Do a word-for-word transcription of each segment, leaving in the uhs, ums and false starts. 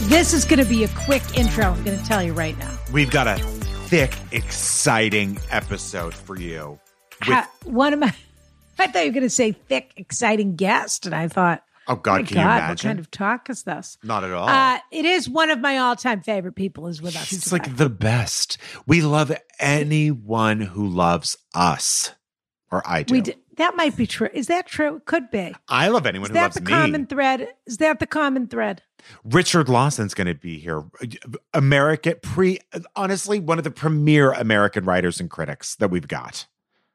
This is going to be a quick intro, I'm going to tell you right now. We've got a thick, exciting episode for you. With- Ha, one of my, I thought you were going to say thick, exciting guest, and I thought, oh, God, my can God, you what imagine? kind of talk is this? Not at all. Uh, it is one of my all-time favorite people is with us She's today. like the best. We love anyone who loves us, or I do. We d- that might be true. Is that true? Could be. I love anyone Is who that loves the me. common thread? Is that the common thread? Richard Lawson's going to be here. American pre, honestly, one of the premier American writers and critics that we've got.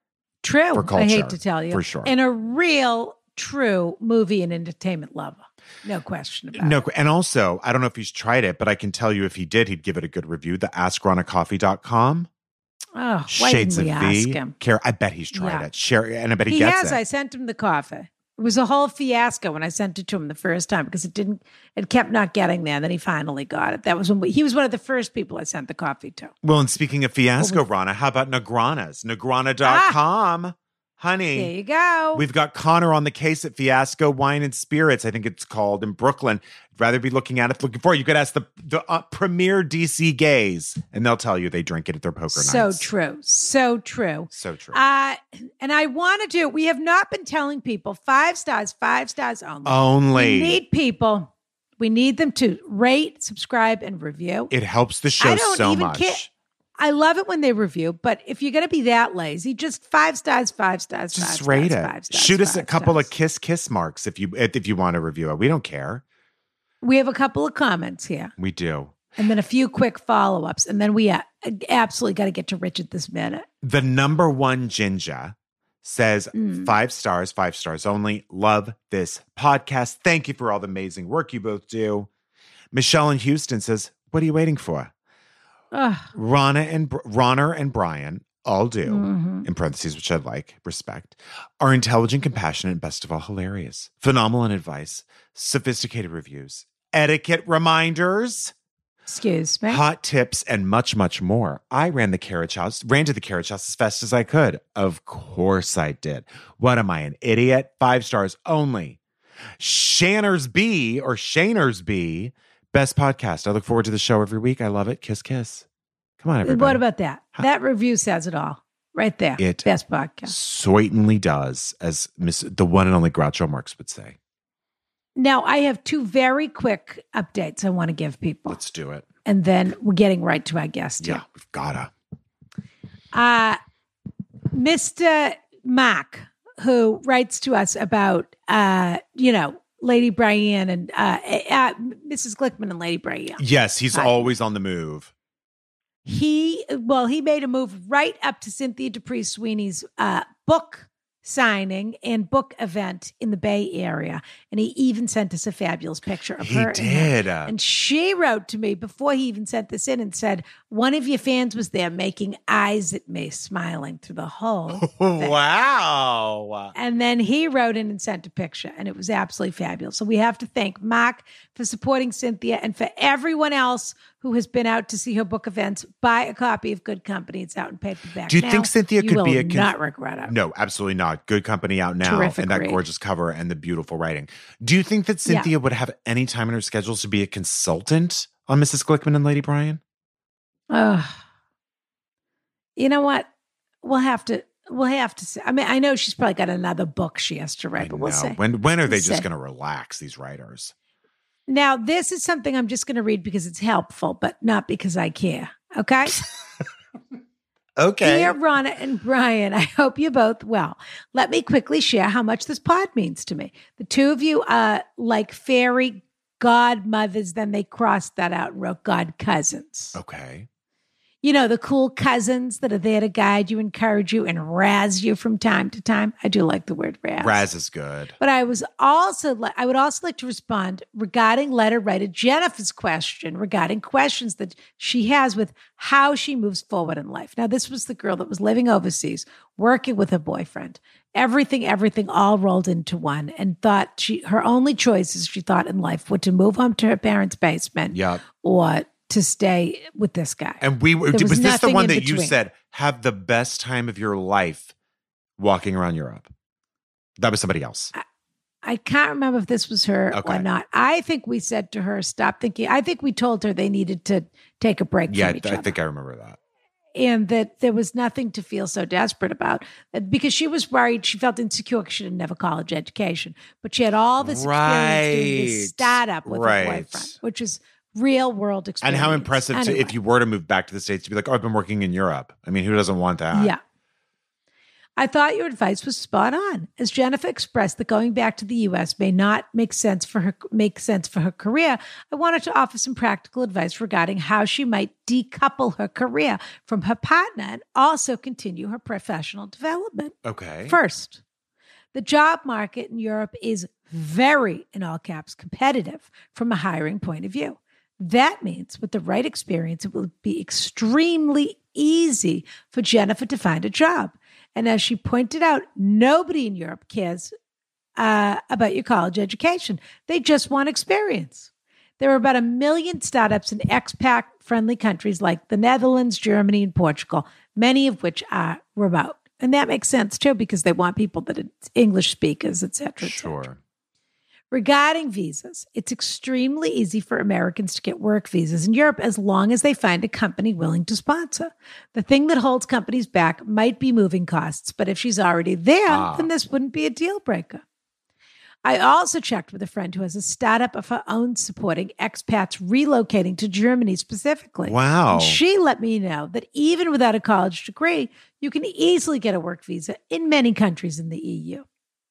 True. For culture, I hate to tell you. for sure. And a real, true movie and entertainment lover. No question about No, it. and also, I don't know if he's tried it, but I can tell you if he did, he'd give it a good review. The ask ron a coffee dot com. Oh, why Shades didn't we of ask V. him? Care, I bet he's tried Yeah. it. Share, and I bet he, He gets has. it. I sent him the coffee. It was a whole fiasco when I sent it to him the first time because it didn't, it kept not getting there. Then he finally got it. That was when we, he was one of the first people I sent the coffee to. Well, and speaking of fiasco, Rana, how about Negranas? Negrana dot com. Honey. There you go. We've got Connor on the case at Fiasco Wine and Spirits, I think it's called, in Brooklyn. I'd rather be looking at it looking for it. You could ask the, the uh, premier D C gays, and they'll tell you they drink it at their poker so nights. true. So true. So true. Uh, and I want to do, we have not been telling people five stars, five stars only. Only. We need people, we need them to rate, subscribe, and review. It helps the show I don't so even much. care. I love it when they review, but if you're going to be that lazy, just five stars, five stars, Just five rate stars, it. five stars, Shoot us a five couple stars. of kiss kiss marks if you if you want to review it. We don't care. We have a couple of comments here, We do. and then a few quick follow-ups, and then we uh, absolutely got to get to Richard this minute. The number one Ginger says Mm. five stars, five stars only. Love this podcast. Thank you for all the amazing work you both do. Michelle in Houston says, what are you waiting for? Ugh. Rana and Ronner and Brian all do, Mhm. in parentheses, which I like, respect, are intelligent, compassionate, and best of all, hilarious. Phenomenal in advice, sophisticated reviews, etiquette reminders, Excuse me. hot tips, and much, much more. I ran the carriage house, ran to the carriage house as fast as I could. Of course I did. What am I, an idiot? Five stars only. Shanners B or Shaners B, best podcast. I look forward to the show every week. I love it. Kiss, kiss. Come on, everybody. What about that? That review says it all. Right there. It Best podcast. certainly does, as Miss the one and only Groucho Marx would say. Now, I have two very quick updates I want to give people. Let's do it. And then we're getting right to our guest Yeah, here. we've gotta. Uh, Mister Mark, who writes to us about, uh, you know, Lady Brienne and uh, uh, Missus Glickman and Lady Brienne. Yes, he's Hi. always on the move. He, well, he made a move right up to Cynthia Dupree Sweeney's uh, book signing and book event in the Bay Area. And he even sent us a fabulous picture of He her. and him. did. And she wrote to me before he even sent this in and said, one of your fans was there making eyes at me, smiling through the whole thing. Wow. And then he wrote in and sent a picture, and it was absolutely fabulous. So we have to thank Mark for supporting Cynthia, and for everyone else who has been out to see her book events. Buy a copy of Good Company. It's out in paperback. Do you now. think Cynthia You could will be a con- not regret it. No, absolutely not. Good company out now. Terrific and that read. gorgeous cover and the beautiful writing. Do you think that Cynthia would have any time in her schedule to be a consultant on Missus Glickman and Lady Brian? Ugh. You know what? We'll have to. We'll have to see. I mean, I know she's probably got another book she has to write, I but we'll know. see. When when are they We'll just see. going to relax, these writers? Now, this is something I'm just going to read because it's helpful, but not because I care. Okay. Okay. Dear Ronna and Brian, I hope you're both well. Let me quickly share how much this pod means to me. The two of you are like fairy godmothers. Then they crossed that out and wrote god cousins. Okay. You know, the cool cousins that are there to guide you, encourage you, and razz you from time to time. I do like the word razz. Raz is good. But I was also, li- I would also like to respond regarding letter writer Jennifer's question regarding questions that she has with how she moves forward in life. Now, this was the girl that was living overseas, working with her boyfriend, everything, everything all rolled into one, and thought she, her only choices she thought in life were to move home to her parents' basement Yep. or to stay with this guy. And we were, There was, was this the nothing one in that you between. said, have the best time of your life walking around Europe? That was somebody else. I can't remember if this was her Okay. or not. I think we said to her, stop thinking. I think we told her they needed to take a break Yeah, from each I other. think I remember that. And that there was nothing to feel so desperate about, because she was worried. She felt insecure because she didn't have a college education, but she had all this experience doing Right. this startup with Right. her boyfriend, which is real world And experience. how impressive to, Anyway. if you were to move back to the States to be like, oh, I've been working in Europe. I mean, who doesn't want that? Yeah. I thought your advice was spot on. As Jennifer expressed that going back to the U S may not make sense for her make sense for her career, I wanted to offer some practical advice regarding how she might decouple her career from her partner and also continue her professional development. Okay. First, the job market in Europe is very, in all caps, competitive from a hiring point of view. That means with the right experience, it will be extremely easy for Jennifer to find a job. And as she pointed out, nobody in Europe cares uh, about your college education. They just want experience. There are about a million startups in expat-friendly countries like the Netherlands, Germany, and Portugal, many of which are remote. And that makes sense, too, because they want people that are English speakers, et cetera, et cetera. Sure. Regarding visas, it's extremely easy for Americans to get work visas in Europe as long as they find a company willing to sponsor. The thing that holds companies back might be moving costs, but if she's already there, Ah. then this wouldn't be a deal breaker. I also checked with a friend who has a startup of her own supporting expats relocating to Germany specifically. Wow. And she let me know that even without a college degree, you can easily get a work visa in many countries in the E U.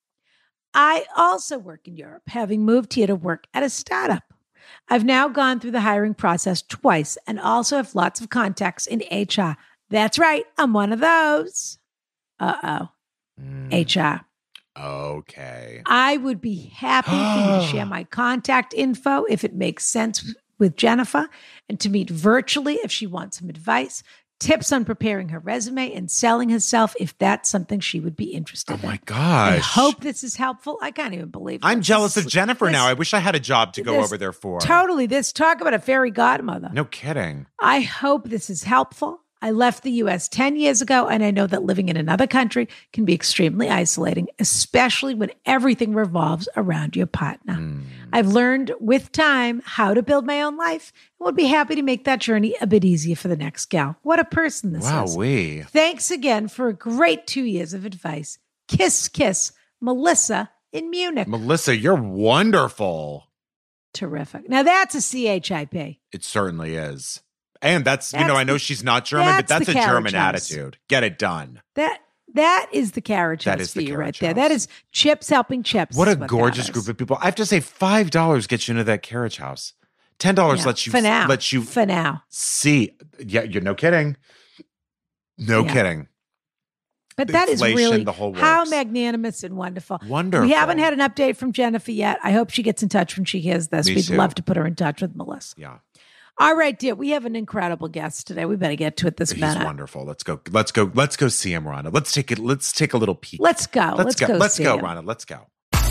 I also work in Europe, having moved here to work at a startup. I've now gone through the hiring process twice and also have lots of contacts in H R. That's right, I'm one of those. Uh-oh, Mm, H R. okay. I would be happy for you to share my contact info if it makes sense with Jennifer, and to meet virtually if she wants some advice, tips on preparing her resume and selling herself if that's something she would be interested Oh in. my gosh. I hope this is helpful. I can't even believe I'm this. jealous This- of Jennifer this- now. I wish I had a job to go this- over there for. Totally. This talk about a fairy godmother. No kidding. I hope this is helpful. I left the U S ten years ago, and I know that living in another country can be extremely isolating, especially when everything revolves around your partner. Mm. I've learned with time how to build my own life and would be happy to make that journey a bit easier for the next gal. What a person this Wow, is. we. Thanks again for a great two years of advice. Kiss, kiss, Melissa in Munich. Melissa, you're wonderful. Terrific. Now that's a C H I P. It certainly is. And that's, you That's know, I know the- she's not German, but that's that's the a German carriage house. attitude. Get it done. That that is the carriage That house is for the you right carriage there. house. That is chips helping chips. What a is that gorgeous is. group of people. I have to say five dollars gets you into that carriage house. ten dollars Yeah, lets you for now. lets you for now. see. Yeah, you're no kidding. No Yeah. kidding. But that is Inflation, really the whole how works. magnanimous and wonderful. Wonderful. We haven't had an update from Jennifer yet. I hope she gets in touch when she hears this. Me We'd too. love to put her in touch with Melissa. Yeah. All right, dear. We have an incredible guest today. We better get to it this He's minute. wonderful. Let's go. Let's go. Let's go see him, Rana. Let's take it. Let's take a little peek. Let's go. Let's, Let's go. go Let's see go, him. Rana. Let's go.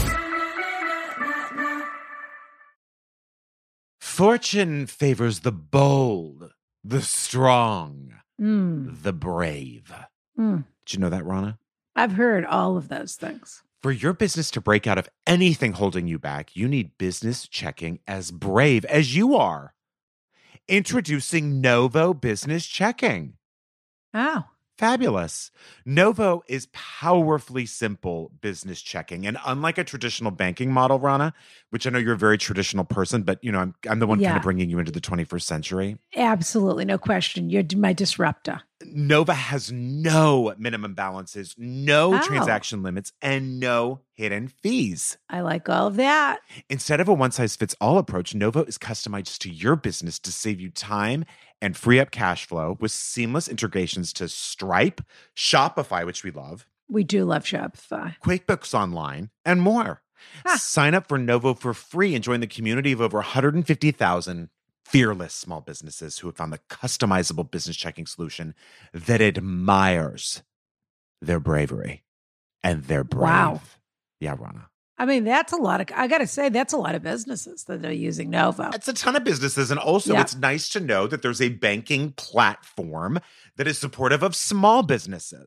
Fortune favors the bold, the strong, Mm, the brave. mm. Did you know that, Rana? I've heard all of those things. For your business to break out of anything holding you back, you need business checking as brave as you are. Introducing Novo Business Checking. Oh, Fabulous. Novo is powerfully simple business checking. And unlike a traditional banking model, Rana, which I know you're a very traditional person, but you know, I'm, I'm the one Yeah. kind of bringing you into the twenty-first century. absolutely. No question. You're my disruptor. Nova has no minimum balances, no Oh. transaction limits, and no hidden fees. I like all of that. Instead of a one-size-fits-all approach, Novo is customized to your business to save you time and free up cash flow with seamless integrations to Stripe, Shopify, which we love, We do love Shopify. QuickBooks Online, and more. Ah. Sign up for Novo for free and join the community of over one hundred fifty thousand fearless small businesses who have found the customizable business checking solution that admires their bravery and their brave. Wow. Yeah, Rana. I mean, that's a lot of, I got to say, that's a lot of businesses that are using Novo. It's a ton of businesses. And also, Yeah. it's nice to know that there's a banking platform that is supportive of small businesses.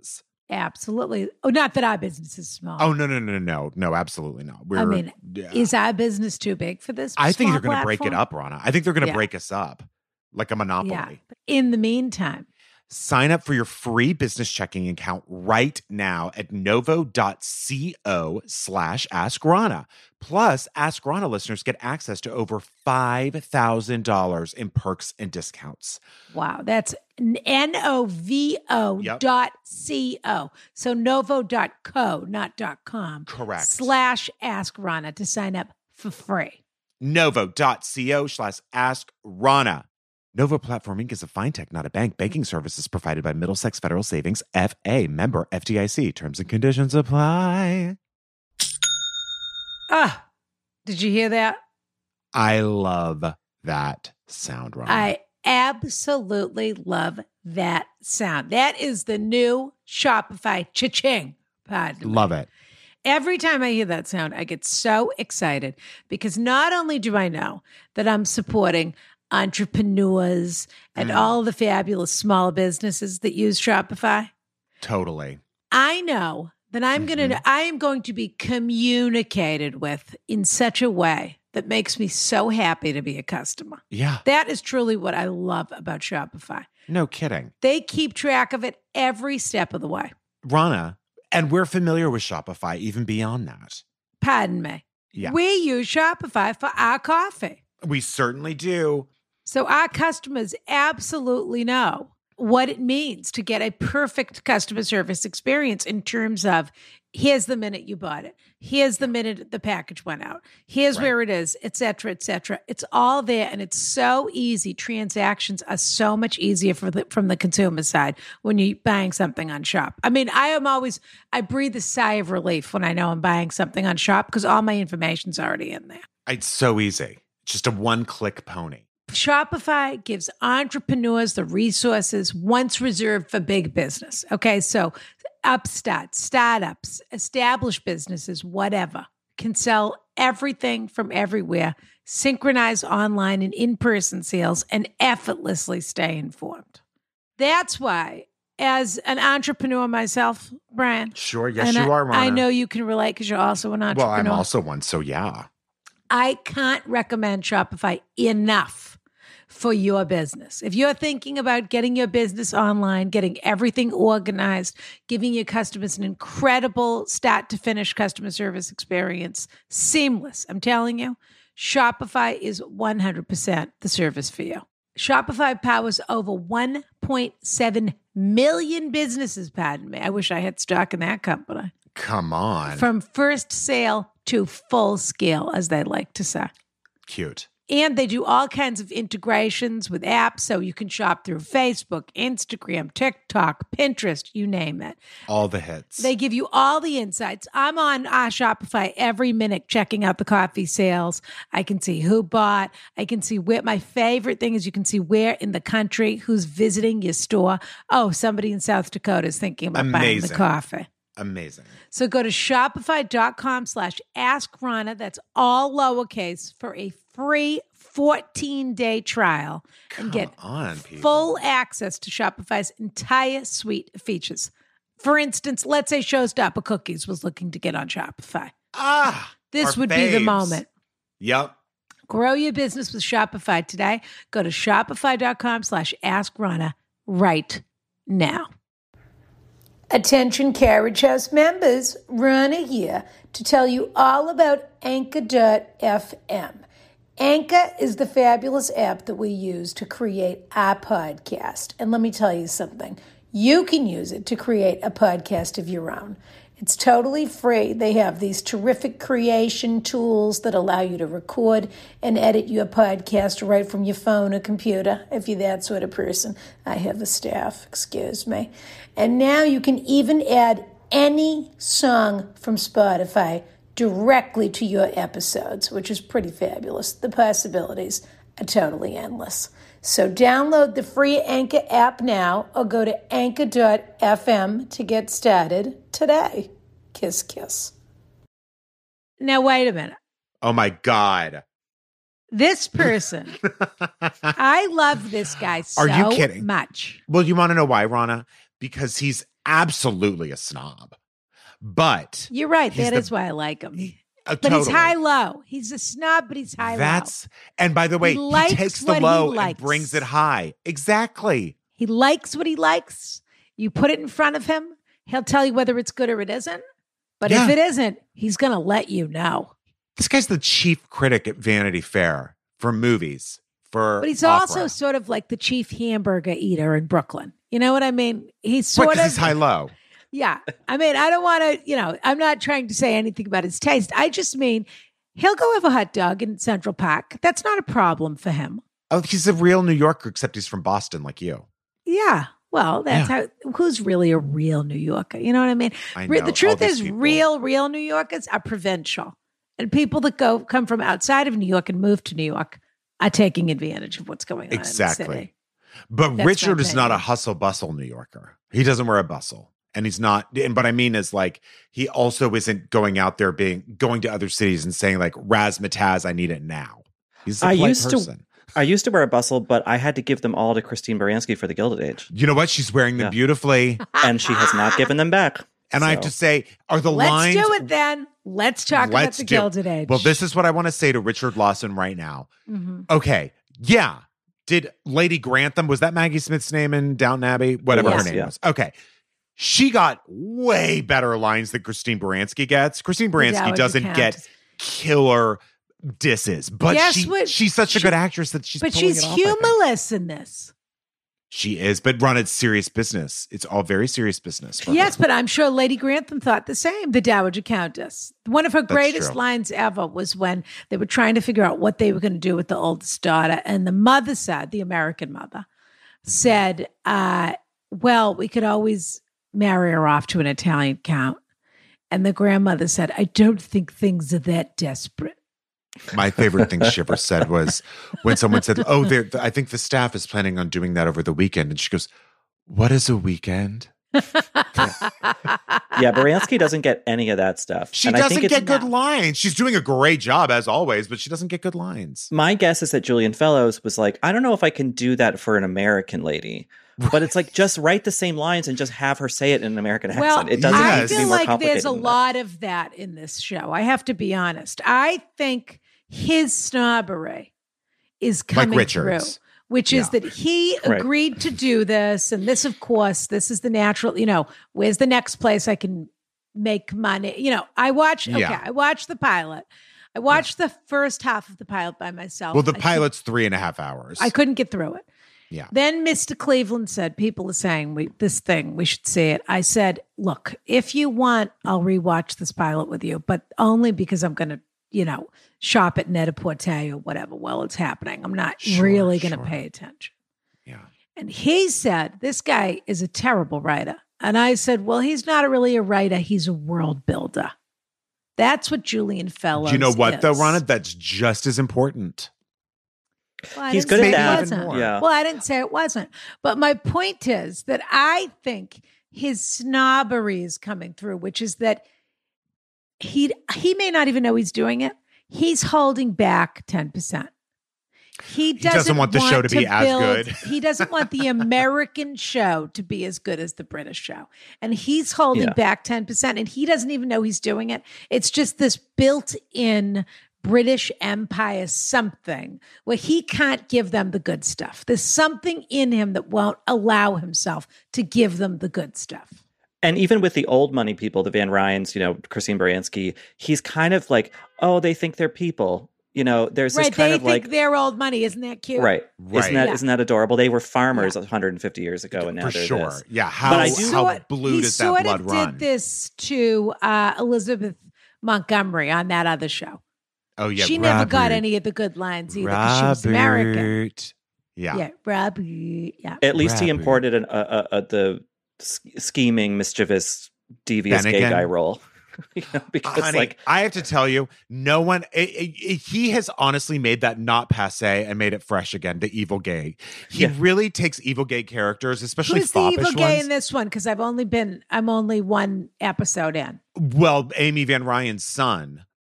Absolutely. Oh, not that our business is small. Oh, no, no, no, no, no, absolutely not. We're, I mean, yeah. is our business too big for this? I think small they're going to break it platform? up, Rana. I think they're going to Yeah. break us up like a monopoly. Yeah. But in the meantime, sign up for your free business checking account right now at novo.co slash Ask Rana. Plus, Ask Rana listeners get access to over five thousand dollars in perks and discounts. wow, that's N O V O Yep. dot C O. So novo dot co, not dot com. Correct. Slash Ask Rana to sign up for free. novo.co slash Ask Rana. Novo Platform Incorporated is a fintech, not a bank. Banking services provided by Middlesex Federal Savings, F A, member F D I C. Terms and conditions apply. Ah, did you hear that? I love that sound, Rana. I absolutely love that sound. That is the new Shopify cha-ching. Pardon me. Love it. Every time I hear that sound, I get so excited because not only do I know that I'm supporting entrepreneurs and Mm. all the fabulous small businesses that use Shopify, Totally. I know that I'm Mhm. going to I am going to be communicated with in such a way that makes me so happy to be a customer. Yeah. That is truly what I love about Shopify. No kidding. They keep track of it every step of the way. Rana, and we're familiar with Shopify even beyond that. Pardon me. Yeah. We use Shopify for our coffee. We certainly do. So our customers absolutely know what it means to get a perfect customer service experience in terms of here's the minute you bought it. Here's the minute the package went out. Here's Right. where it is, et cetera, et cetera. It's all there and it's so easy. Transactions are so much easier for the, from the consumer side when you're buying something on Shop. I mean, I am always, I breathe a sigh of relief when I know I'm buying something on Shop because all my information's already in there. It's so easy. Just a one-click pony. Shopify gives entrepreneurs the resources once reserved for big business. Okay, so upstarts, startups, established businesses, whatever, can sell everything from everywhere, synchronize online and in-person sales, and effortlessly stay informed. That's why, as an entrepreneur myself, Brian, Sure. Yes, and you I, are, Rana. I know you can relate because you're also an entrepreneur. Well, I'm also one, so yeah. I can't recommend Shopify enough for your business. If you're thinking about getting your business online, getting everything organized, giving your customers an incredible start to finish customer service experience, seamless, I'm telling you, Shopify is one hundred percent the service for you. Shopify powers over one point seven million businesses, pardon me. I wish I had stock in that company. Come on. From first sale to full scale, as they like to say. Cute. And they do all kinds of integrations with apps, so you can shop through Facebook, Instagram, TikTok, Pinterest, you name it. All the hits. They give you all the insights. I'm on uh, Shopify every minute checking out the coffee sales. I can see who bought. I can see where. My favorite thing is you can see where in the country, who's visiting your store. Oh, somebody in South Dakota is thinking about buying the Amazing. coffee. Amazing. So go to shopify.com slash ask Rana. That's all lowercase for a free fourteen-day trial and Come get on, people. full access to Shopify's entire suite of features. For instance, let's say Showstopper Cookies was looking to get on Shopify. Ah, This our would be the faves. moment. Yep. Grow your business with Shopify today. Go to shopify.com slash ask Rana right now. Attention Carriage House members, Rana here to tell you all about Anchor dot f m. Anchor is the fabulous app that we use to create our podcast. And let me tell you something. You can use it to create a podcast of your own. It's totally free. They have these terrific creation tools that allow you to record and edit your podcast right from your phone or computer, if you're that sort of person. I have a staff, excuse me. And now you can even add any song from Spotify directly to your episodes, which is pretty fabulous. The possibilities are totally endless. So download the free Anchor app now or go to anchor dot f m to get started today. Kiss, kiss. Now, wait a minute. Oh my God. This person, I love this guy so Are you kidding? much. Well, you want to know why, Rana? Because he's absolutely a snob. But You're right. he's That the- is why I like him. Uh, But he's totally. high-low. He's a snob, but he's high-low. That's and by the way, He he, likes takes what the he low and likes. brings it high. Exactly. He likes what he likes. You put it in front of him, he'll tell you whether it's good or it isn't. But Yeah. if it isn't, he's going to let you know. This guy's the chief critic at Vanity Fair for movies. For But he's opera. also sort of like the chief hamburger eater in Brooklyn. You know what I mean? He's Right, sort 'cause of he's high low. Yeah. I mean, I don't want to, you know, I'm not trying to say anything about his taste. I just mean he'll go have a hot dog in Central Park. That's not a problem for him. Oh, he's a real New Yorker, except he's from Boston, like you. Yeah. Well, that's Yeah. how, who's really a real New Yorker? You know what I mean? I Re- know, the all truth these is, people. real, real New Yorkers are provincial. And people that go come from outside of New York and move to New York are taking advantage of what's going on in the Exactly. city. But That's Richard my is not a opinion. hustle bustle New Yorker. He doesn't wear a bustle. And he's not, and what I mean is like, he also isn't going out there being, going to other cities and saying like, razzmatazz, I need it now. He's a I polite used to- person. I used to wear a bustle, but I had to give them all to Christine Baranski for the Gilded Age, You know what? She's wearing them Yeah. beautifully. and she has not given them back. And I have So- to say, are the Let's lines. do it then. Let's talk about Let's the do- Gilded Age. Well, this is what I want to say to Richard Lawson right now. Mhm. Okay. Yeah. Did Lady Grantham, was that Maggie Smith's name in Downton Abbey? Whatever Yes. her name Yeah. was. Okay. She got way better lines than Christine Baranski gets. Christine Baranski Dowager doesn't Countess. get killer disses, but Guess she, what? she's such a She- good actress that she's But pulling she's it off, I think. humorless in this. She is, but run it's serious business. It's all very serious business. for her. Yes, but I'm sure Lady Grantham thought the same, the Dowager Countess. One of her That's greatest true. lines ever was when they were trying to figure out what they were going to do with the oldest daughter. And the mother said, the American mother, said, uh, well, we could always marry her off to an Italian count. And the grandmother said, I don't think things are that desperate. My favorite thing she ever said was when someone said, "Oh, they're- I think the staff is planning on doing that over the weekend," and she goes, "What is a weekend?" Yeah, Baranski doesn't get any of that stuff. She And I doesn't think it's- get good lines. She's doing a great job as always, but she doesn't get good lines. My guess is that Julian Fellows was like, I don't know if I can do that for an American lady. But it's like, just write the same lines and just have her say it in an American accent. Well, It doesn't I need to be feel more like complicated there's a than that. lot of that in this show. I have to be honest. I think his snobbery is coming through, Richards. which is Yeah. that he Right. agreed to do this. And this, of course, this is the natural, you know, where's the next place I can make money? You know, I watch, okay, Yeah. I watched the pilot. I watched the first half of the pilot by myself. Well, the I couldn't- pilot's three and a half hours. I couldn't get through it. Yeah. Then Mister Cleveland said, people are saying we this thing, we should see it. I said, look, if you want, I'll rewatch this pilot with you, but only because I'm going to, you know, shop at Net-a-Porter or whatever while it's happening. I'm not Sure, really going to sure. pay attention. Yeah. And he said, this guy is a terrible writer. And I said, well, he's not really a writer. He's a world builder. That's what Julian Fellows Do you know what, though, is. Ronna? That's just as important. Well, I He's didn't good say at it that. wasn't. More. Yeah. Well, I didn't say it wasn't. But my point is that I think his snobbery is coming through, which is that he he may not even know he's doing it. He's holding back ten percent. He doesn't, doesn't want the show to be as build- good. He doesn't want the American show to be as good as the British show. And he's holding Yeah. back ten percent and he doesn't even know he's doing it. It's just this built-in British Empire something where he can't give them the good stuff. There's something in him that won't allow himself to give them the good stuff. And even with the old money people, the Van Ryans, you know, Christine Baranski, he's kind of like, oh, they think they're people. You know, there's this Right. kind They of think like, they're old money. Isn't that cute? right. Right. Isn't that Yeah. not that adorable? They were farmers one hundred fifty years ago, and now For they're sure. this. Yeah. How, But I do- how Sort- blue he does that sort blood of run? did this to uh, Elizabeth Montgomery on that other show. Oh, yeah. she never got Robert. any of the good lines either because she was American. Robert. Yeah. Yeah, Robert. Yeah. At least he Rapper. imported an, a, a, a, the s- scheming, mischievous, devious gay Bennigan. guy role. You know, because Honey, like, I have to tell you, no one, it, it, it- he has honestly made that not passe and made it fresh again, the evil gay. He Yeah. really takes evil gay characters, especially Who's the foppish evil gay ones. in this one? Because I've only been, I'm only one episode in. Well, Amy Van Ryan's son,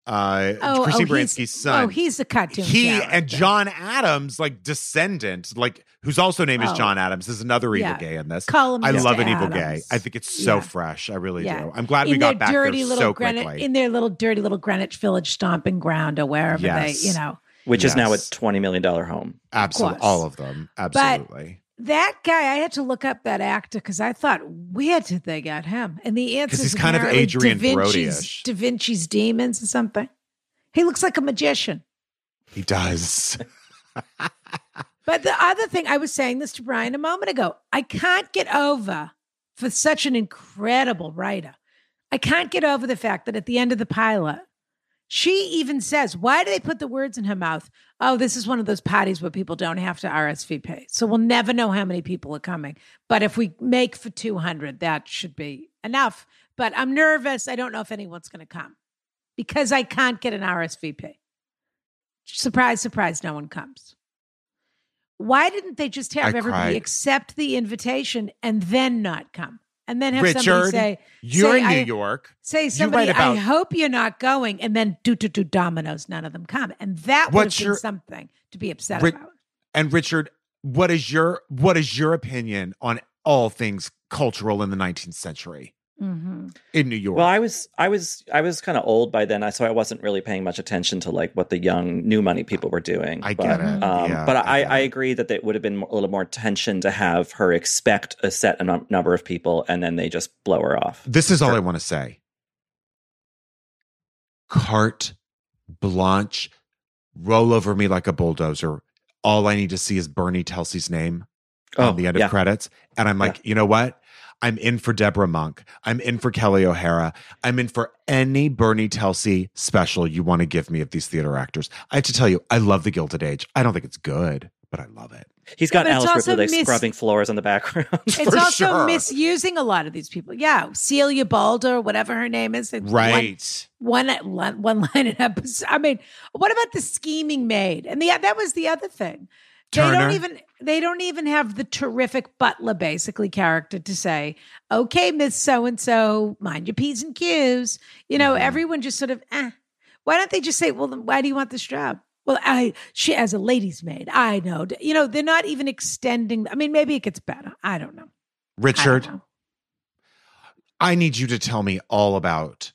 uh, Oh, Christine oh, he's- Baranski's son. Oh, he's a cartoon. he character. and John Adams, like descendant, like who's also named as Oh. John Adams, is another evil Yeah. gay in this. Call him I Mister love an evil gay. Adams. I think it's so Yeah. fresh. I really Yeah. do. I'm glad in we got their back dirty there little so Greenwich, quickly. in their little dirty little Greenwich Village stomping ground or wherever Yes. they, you know. Which is now a Yes. twenty million dollars home. Absolutely, course. all of them. Absolutely. That guy, I had to look up that actor because I thought, where did they get him? And the answer is he's kind of apparently Adrian Da Vinci's, Brody-ish. Da Vinci's Demons or something. He looks like a magician. He does. But the other thing, I was saying this to Brian a moment ago, I can't get over, for such an incredible writer, I can't get over the fact that at the end of the pilot, she even says, why do they put the words in her mouth? Oh, this is one of those parties where people don't have to R S V P. So we'll never know how many people are coming. But if we make for two hundred, that should be enough. But I'm nervous. I don't know if anyone's going to come because I can't get an R S V P. Surprise, surprise, no one comes. Why didn't they just have I everybody cried. accept the invitation and then not come? And then have somebody Richard, say, you're say, in New I- York. say You somebody, write about- I hope you're not going, and then do do do dominoes, none of them come. And that would What's have been your- something to be upset Ri- about. And Richard, what is your what is your opinion on all things cultural in the nineteenth century Mm-hmm. in New York? Well, I was I was I was kind of old by then, so I wasn't really paying much attention to like what the young new money people were doing. I but, get it. Um, Yeah, but I I, get I it. agree that it would have been a little more tension to have her expect a set num- number of people and then they just blow her off. This is all I want to say. Carte blanche, roll over me like a bulldozer. All I need to see is Bernie Telsey's name Oh, on the end of yeah. credits. And I'm like, you know what? I'm in for Deborah Monk. I'm in for Kelly O'Hara. I'm in for any Bernie Telsey special you want to give me of these theater actors. I have to tell you, I love The Gilded Age. I don't think it's good, but I love it. He's got But it's Alice also Ripley like mis- scrubbing floors in the background. It's For also sure. misusing a lot of these people. Yeah, Celia Balder, whatever her name is. It's Right. One, one, one line in episode. I mean, what about the scheming maid? And the that was the other thing. They Turner. don't even they don't even have the terrific butler basically character to say, okay, Miss So and So, mind your P's and Q's. You know, Mhm. everyone just sort of, eh. Why don't they just say, well, then why do you want this job? Well, I she as a lady's maid, I know. You know, they're not even extending. I mean, maybe it gets better. I don't know. I Richard, don't know. I need you to tell me all about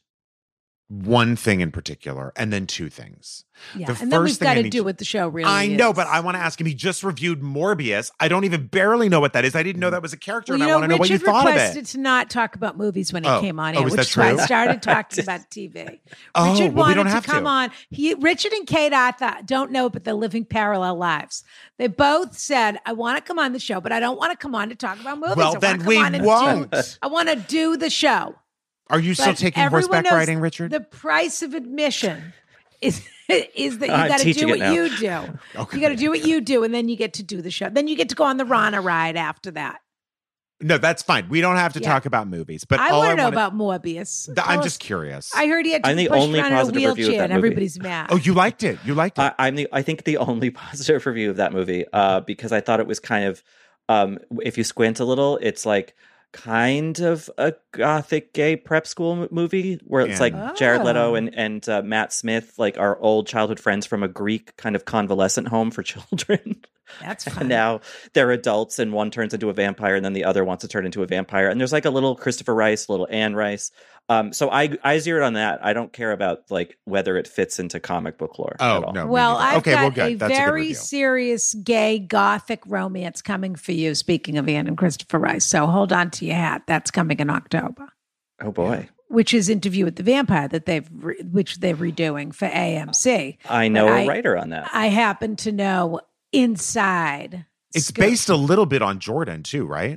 one thing in particular and then two things. Yeah, The and then we've first thing got I to need do to- what the show really I is. know, but I want to ask him. He just reviewed Morbius. I don't even barely know what that is. I didn't know that was a character, Well, and you I know, want to know what you Richard thought of requested it. to not talk about movies when he Oh. came on Oh, here, is which that is why I true? started talking about T V. Oh, Richard well, we wanted don't to have come to. on. He, Richard and Kate Arthur don't know, but they're living parallel lives. They both said, "I want to come on the show, but I don't want to come on to talk about movies. Well, I wanna then come we on and do- won't. I want to do the show." Are you still But taking everyone horseback knows riding, Richard? The price of admission is is that you I'm got to teaching do it what now. you do. Okay. You got to do what you do, and then you get to do the show. Then you get to go on the Rana ride after that. No, that's fine. We don't have to Yeah. talk about movies. But I all want I to know wanna- about Morbius. Th- Tell I'm us- just curious. I heard he had to I'm be the pushed only around in a positive review of wheelchair, that and movie. everybody's mad. oh, you liked it. You liked it. I, I'm the I think the only positive review of that movie uh, because I thought it was kind of um, if you squint a little, it's like kind of a gothic gay prep school m- movie where it's And- like Jared Leto Oh. and and uh, Matt Smith like are old childhood friends from a Greek kind of convalescent home for children. That's fun. And now they're adults and one turns into a vampire and then the other wants to turn into a vampire. And there's like a little Christopher Rice, a little Anne Rice. Um, so I I zeroed on that. I don't care about like whether it fits into comic book lore. Oh, at all. no. me Well, neither. I've Okay, got well, good. a That's a good very review. serious gay gothic romance coming for you. Speaking of Anne and Christopher Rice, so hold on to your hat. That's coming in October, Oh boy. which is Interview with the Vampire that they've re- which they're redoing for A M C. I know But a I- writer on that. I happen to know inside. It's scoop. based a little bit on Jordan, too, right?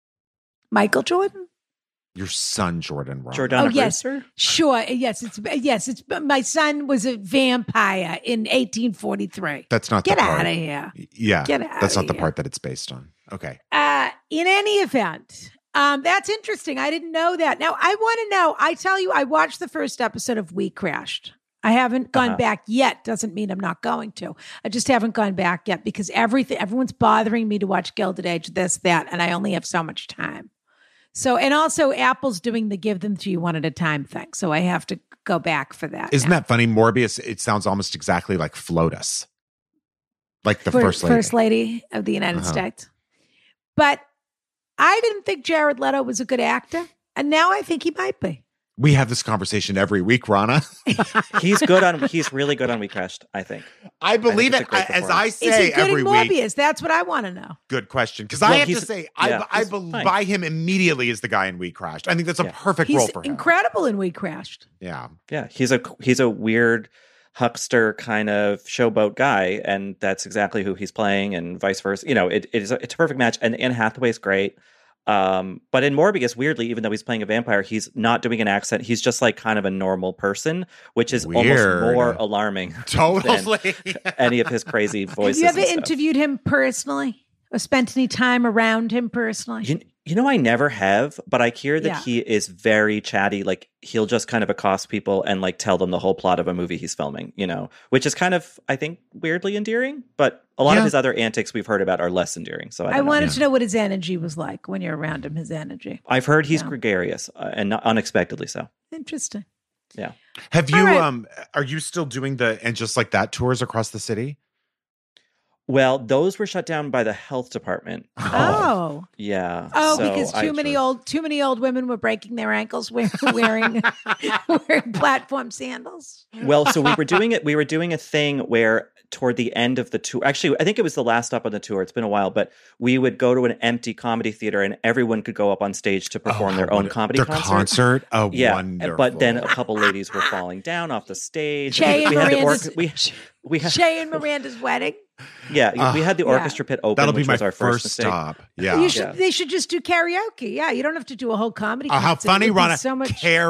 Michael Jordan. Your son, Jordan. Ron. Jordana Oh, yes. Brewster? Sure. Yes, it's yes. It's my son was a vampire in eighteen forty-three. That's not Get the part. out of here. Yeah. Get out That's of not the here. part that it's based on. Okay. Uh, in any event, um, that's interesting. I didn't know that. Now I want to know. I tell you, I watched the first episode of We Crashed. I haven't gone Uh-huh. back yet. Doesn't mean I'm not going to. I just haven't gone back yet because everything, everyone's bothering me to watch Gilded Age, this, that, and I only have so much time. So, and also Apple's doing the give them to you one at a time thing. So I have to go back for that. Isn't now. that funny? Morbius, it sounds almost exactly like FLOTUS. Like the For- first lady. First lady of the United Uh-huh. States. But I didn't think Jared Leto was a good actor. And now I think he might be. We have this conversation every week, Rana. He's good on. He's really good on We Crashed, I think. I believe it's a it. great I- as I performance. say Is he good every in week. Morbius? That's what I want to know. Good question. Because Well, I have to he's- say, yeah, I, I he's bel- fine. buy him immediately as the guy in We Crashed. I think that's a Yeah. perfect role He's for him. incredible in We Crashed. Yeah. Yeah, he's a he's a weird huckster kind of showboat guy, and that's exactly who he's playing, and vice versa. You know, it, it is a, it's a perfect match, and Anne Hathaway's great. Um, but in Morbius, weirdly, even though he's playing a vampire, he's not doing an accent. He's just like kind of a normal person, which is Weird. almost more alarming Totally. than any of his crazy voices. Have you ever and stuff. interviewed him personally or spent any time around him personally? You, you know, I never have, but I hear that Yeah. he is very chatty. Like he'll just kind of accost people and like tell them the whole plot of a movie he's filming, you know, which is kind of, I think, weirdly endearing. But a lot Yeah. of his other antics we've heard about are less endearing. So I, I, don't know. wanted Yeah. to know what his energy was like when you're around him, his energy. I've heard he's Yeah. gregarious uh, and not unexpectedly so. Interesting. Have you, All right. um, are you still doing the, and just like that tours across the city? Well, those were shut down by the health department. Oh. Yeah. Oh, So because I- too many old too many old women were breaking their ankles wearing wearing, wearing platform sandals. Well, so we were doing it. We were doing a thing where toward the end of the tour, actually, I think it was the last stop on the tour. It's been a while, but we would go to an empty comedy theater and everyone could go up on stage to perform Oh, their own what a- comedy their concert. concert? Oh, Yeah, wonderful. but then a couple ladies were falling down off the stage. Shay and we had the Miranda's- orc- we we had, Shay and Miranda's wedding. yeah, Ah. we had the Yeah. orchestra pit open, That'll be which my was our first, first mistake. stop. Yeah. You should. Yeah. They should just do karaoke. Yeah, you don't have to do a whole comedy. Oh, how concert. It funny, would be Rana. So much.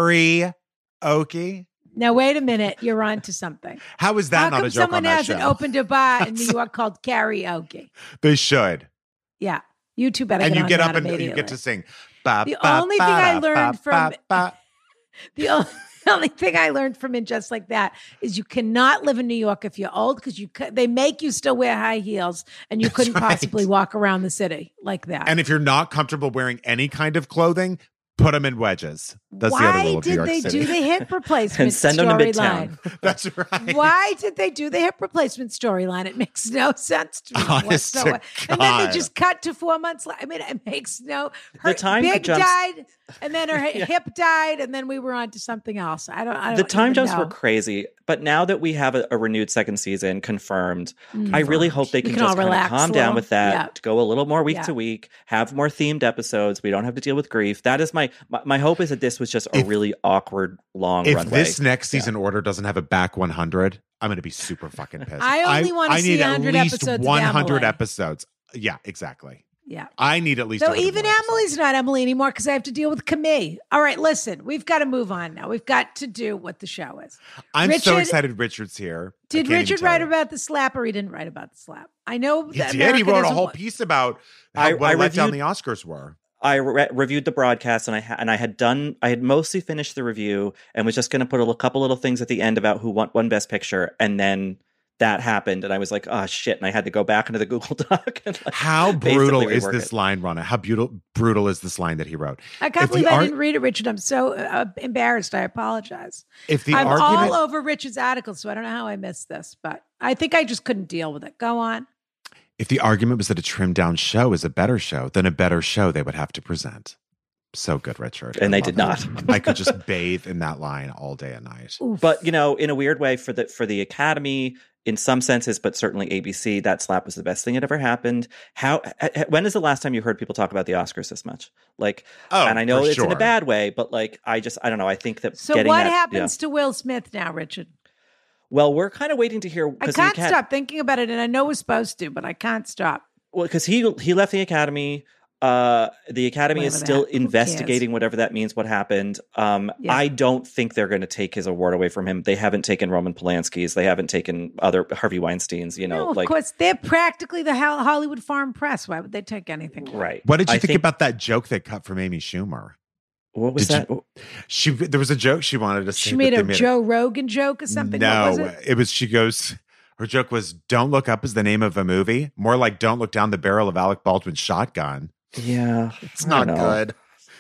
Karaoke. Now wait a minute. You're on to something. How is that How not come a joke someone on that hasn't show? opened a bar in New York called karaoke? They should. Yeah, you two better. And get you on get that up and you immediately. get to sing. Ba, The ba, only thing ba, I da, learned ba, from- ba, ba. The only, the only thing I learned from it, just like that, is you cannot live in New York if you're old because you c- they make you still wear high heels and you couldn't right. possibly walk around the city like that. And if you're not comfortable wearing any kind of clothing, put them in wedges. That's Why the other rule of New did York they City. do the hip replacement And send them to storyline? Midtown. That's right. Why did they do the hip replacement storyline? It makes no sense to me. Honest to whatsoever. And then they God. just cut to four months later. I mean, it makes no. Her The time Big jumps- died, and then her hip died, and then we were on to something else. I don't. I don't The time even jumps know. were crazy, but now that we have a, a renewed second season confirmed, I really hope they We can, can all just kind of relax calm a down little. with that, Yeah. to go a little more week Yeah. to week, have more themed episodes. We don't have to deal with grief. That is my my, my hope is that this was just a If- really awkward long If runway. this next season order doesn't have a back one hundred, I'm going to be super fucking pissed. I only wanna I see need at one hundred least episodes of one hundred Emily. episodes. Yeah, exactly. Yeah. I need at least. So one hundred even more episodes. Emily's not Emily anymore because I have to deal with Camille. All right, listen, we've got to move on now. We've got to do what the show is. I'm so Richard- excited Richard's here. I Did can't even Richard tell wrid you. about the slap or he didn't write about the slap? I know He that did. He America wrote a doesn't whole wa- piece about how I- what I a letdown reviewed- the Oscars were. I re- reviewed the broadcast and I ha- and I had done I had mostly finished the review and was just going to put a little, couple little things at the end about who won, won Best Picture, and then that happened and I was like, oh shit, and I had to go back into the Google Doc. And like, How basically brutal is rework this it. line, Rana? How brutal, brutal is this line that he wrote? I can't If the believe I ar- didn't read it, Richard. I'm so uh, embarrassed. I apologize. If the I'm argument, all over Richard's article, so I don't know how I missed this, but I think I just couldn't deal with it. Go on. if the argument was that a trimmed down show is a better show, then a better show they would have to present. So good, Richard. And I they love did it. I could just bathe in that line all day and night. Oof. But you know, in a weird way, for the for the Academy, in some senses, but certainly A B C, that slap was the best thing that ever happened. How? When is the last time you heard people talk about the Oscars this much? Like, Oh, and I know for it's in sure. a bad way, but like, I just, I don't know. I think that. So getting what that, happens yeah. to Will Smith now, Richard? Well, we're kind of waiting to hear. I 'cause the can't Acad- stop thinking about it, and I know we're supposed to, but I can't stop. Well, because he he left the Academy. Uh, the Academy is Whatever still that- who investigating whatever that means. What happened? Um, Yeah. I don't think they're going to take his award away from him. They haven't taken Roman Polanski's. They haven't taken other Harvey Weinstein's. You know, No, of like course they're practically the Hol- Hollywood Foreign Press. Why would they take anything? right. What did you I think, about that joke they cut from Amy Schumer? What was Did that? She there was a joke she wanted to say. She made but a they Joe Rogan joke or something. No, What was it? it was she goes. Her joke was "Don't look up" is the name of a movie. More like "Don't look down the barrel of Alec Baldwin's shotgun." Yeah, It's I not don't know. good.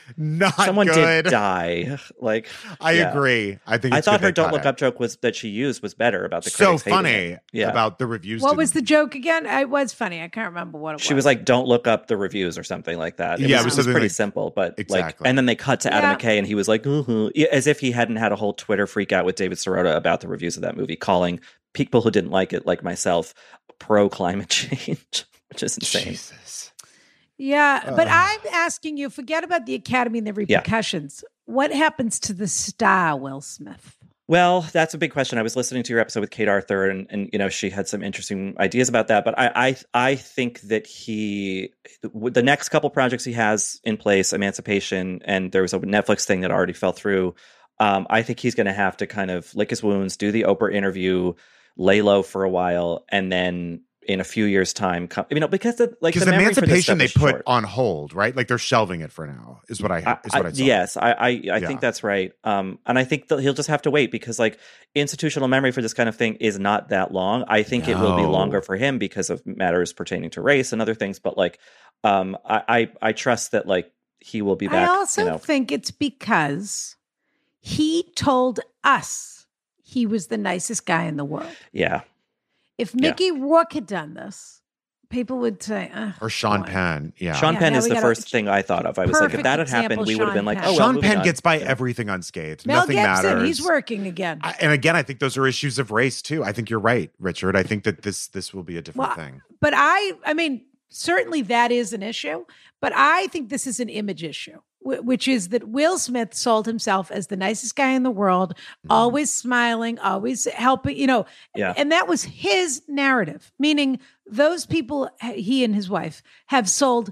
Not Someone good. did die. Like, I yeah. agree. I think I it's thought good her they "Don't cut Look it. Up" joke was that she used was better about the So critics hating funny it. Yeah. about the reviews. What didn't- was the joke again? I was funny. I can't remember what it was. She was like, "Don't look up the reviews" or something like that. It Yeah, was, it was it was something pretty like- simple, but Exactly. like, and then they cut to Adam Yeah. McKay, and he was like, "Ooh," yeah, as if he hadn't had a whole Twitter freak out with David Sirota about the reviews of that movie, calling people who didn't like it, like myself, pro climate change, which is insane. Jesus. Yeah, but Ugh. I'm asking you, forget about the Academy and the repercussions. What happens to the star, Will Smith? Well, that's a big question. I was listening to your episode with Kate Arthur, and, and you know, she had some interesting ideas about that. But I, I, I think that he, the next couple projects he has in place, Emancipation, and there was a Netflix thing that already fell through. Um, I think he's going to have to kind of lick his wounds, do the Oprah interview, lay low for a while, and then in a few years' time, come, you know, because the, like Because the memory for this Emancipation stuff they is put short. on hold, right? Like they're shelving it for now. Is what I I- is what I, I- saw. yes, I I, I Yeah. think that's right. Um, and I think that he'll just have to wait because like institutional memory for this kind of thing is not that long. I think it will be No. longer for him because of matters pertaining to race and other things. But like, um, I I, I trust that like he will be back. I also you know, think it's because he told us he was the nicest guy in the world. yeah, If Yeah. Mickey Rourke had done this, people would say, "Ugh, Or Sean boy." Penn. Yeah. Sean Yeah, Penn now is we the gotta- first thing I thought of. I was like, if Perfect that had happened, example, we would have been Sean like, Penn. oh, well, Sean moving Penn on. gets by Yeah. everything unscathed. Mel Nothing Gibson, matters. he's working again. I, and again, I think those are issues of race too. I think you're right, Richard. I think that this this will be a different Well, thing. But I, I mean, certainly that is an issue, but I think this is an image issue, wh- which is that Will Smith sold himself as the nicest guy in the world, always smiling, always helping, you know, Yeah. and that was his narrative, meaning those people, he and his wife, have sold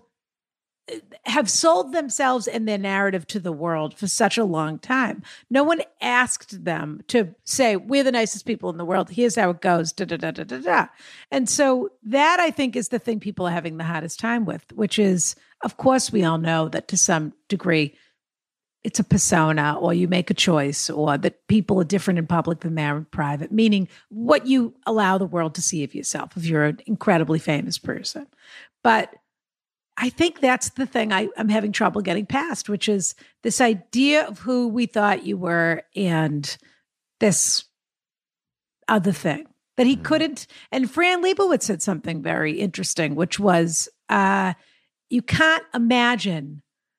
have sold themselves and their narrative to the world for such a long time. No one asked them to say, we're the nicest people in the world. Here's how it goes. Da, da, da, da, da, da. And so that, I think, is the thing people are having the hardest time with, which is, of course, we all know that to some degree, it's a persona or you make a choice or that people are different in public than they're in private, meaning what you allow the world to see of yourself if you're an incredibly famous person. But I think that's the thing I, I'm having trouble getting past, which is this idea of who we thought you were and this other thing that he couldn't. And Fran Lebowitz said something very interesting, which was uh, you can't imagine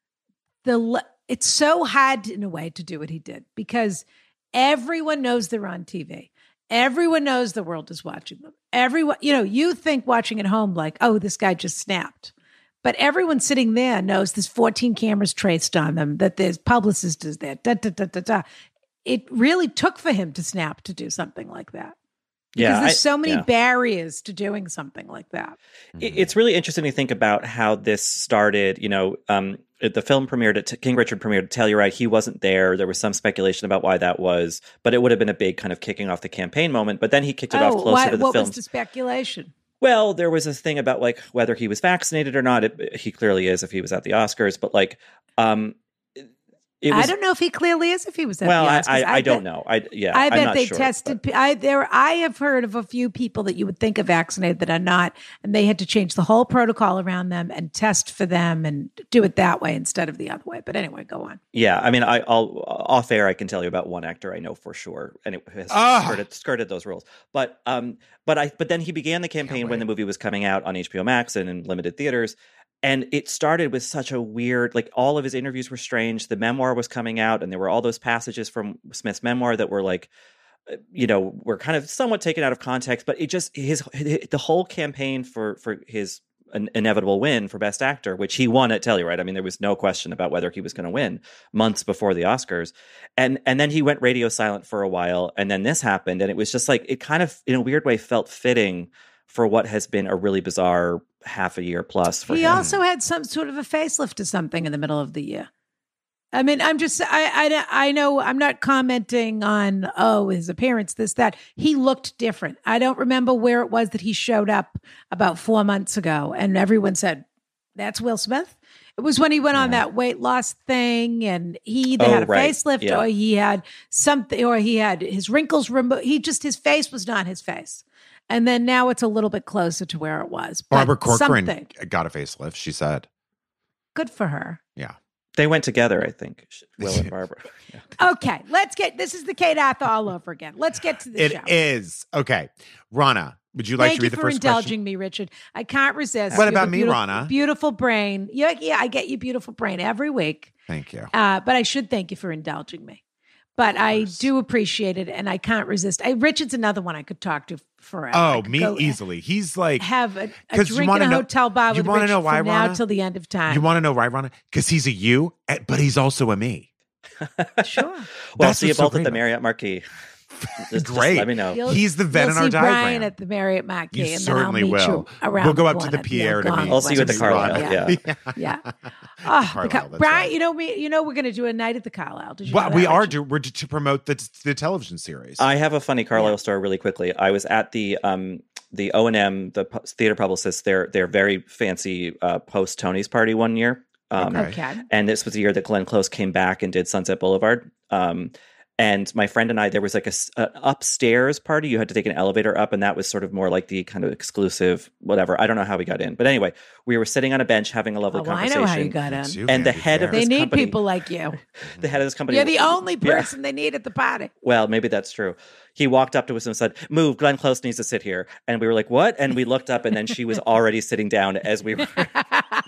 the, le- it's so hard in a way to do what he did because everyone knows they're on T V. Everyone knows the world is watching them. Everyone, you know, you think watching at home like, oh, this guy just snapped. But everyone sitting there knows there's fourteen cameras traced on them, that there's publicist is there, da, da, da, da, da. It really took for him to snap to do something like that. Because Yeah, there's I- so many yeah. barriers to doing something like that. It- It's really interesting to think about how this started. You know, um, it- the film premiered at King Richard premiered at Telluride. He wasn't there. There was some speculation about why that was, but it would have been a big kind of kicking off the campaign moment. But then he kicked it off closer why- to the what film. was the speculation? Well, there was a thing about like whether he was vaccinated or not. It, he clearly is if he was at the Oscars, but like, um, it, it was. I don't know if he clearly is if he was at well, the I, Oscars. I, I don't bet- know. I yeah, I I'm bet not they sure, tested. but- pe- I there. I have heard of a few people that you would think are vaccinated that are not, and they had to change the whole protocol around them and test for them and do it that way instead of the other way. But anyway, go on. Yeah, I mean, I, I'll off air. I can tell you about one actor I know for sure, and it has Ah. skirted, skirted those rules. But um, but I but then he began the campaign when the movie was coming out on H B O Max and in limited theaters, and it started with such a weird, like all of his interviews were strange. The memoir was coming out, and there were all those passages from Smith's memoir that were like, uh, you know, were kind of somewhat taken out of context. But it just his the whole campaign for for his an inevitable win for Best Actor, which he won at Telluride. I mean, there was no question about whether he was going to win months before the Oscars. And and then he went radio silent for a while, and then this happened, and it was just like, it kind of, in a weird way, felt fitting for what has been a really bizarre half a year plus for He him. also had some sort of a facelift or something in the middle of the year. I mean, I'm just, I, I, I know I'm not commenting on, oh, his appearance, this, that. He looked different. I don't remember where it was that he showed up about four months ago and everyone said, that's Will Smith. It was when he went on that weight loss thing and he either Oh, had a right. facelift Yeah. or he had something, or he had his wrinkles removed. He just, his face was not his face. And then now it's a little bit closer to where it was. But Barbara Corcoran something. got a facelift, she said. Good for her. Yeah. They went together, I think, Will and Barbara. Yeah. Okay, let's get, this is the Kate Arthur all over again. Let's get to the It show. is. Okay. Rana, would you like Thank to read you the for first indulging question? me, Richard. I can't resist. What You have about a me, beautiful, Rana? Beautiful brain. Yeah, yeah, I get you beautiful brain every week. Thank you. Uh, but I should thank you for indulging me. But I do appreciate it, and I can't resist. I, Richard's another one I could talk to forever. I Oh, could me go easily. He's like, Have a, a 'cause you drink in wanna a know- hotel bar you with wanna Richard know why, from now Rana? till the end of time. you want to know why, Rana? Because he's a you, eh, but he's also a me. Sure. Well, That's see you what's so both great at the about Marriott Marquis. Just, Great. Just let me know. You'll- He's the vet You'll in our see Brian diagram. at the Marriott Marquis, You and certainly then I'll meet will. you around We'll go the up to the corner at Pierre to Algonquin. meet I'll see you at the Carlisle. Yeah. Yeah. Yeah. Oh, Carlisle, the Car- that's Brian, right. you know we, you know we're going to do a night at the Carlisle. Did you Well, know we that, are Richard? do, we're to, to promote the the television series. I have a funny Carlisle Yeah. story really quickly. I was at the um the O and M, the pu- theater publicists, their their very fancy uh, post Tony's party one year. Um, Okay. Okay. And this was the year that Glenn Close came back and did Sunset Boulevard. Um, and my friend and I, there was like a, s- a upstairs party. You had to take an elevator up, and that was sort of more like the kind of exclusive whatever. I don't know how we got in, but anyway, we were sitting on a bench having a lovely Oh, well, I conversation. know how you got It's in. you, And the Vanity head of Fair. They this need company- people like you. The head of this company. You're the only Yeah. person they need at the party. Well, maybe that's true. He walked up to us and said, "Move, Glenn Close needs to sit here." And we were like, "What?" And we looked up, and then she was already sitting down as we were. Wow.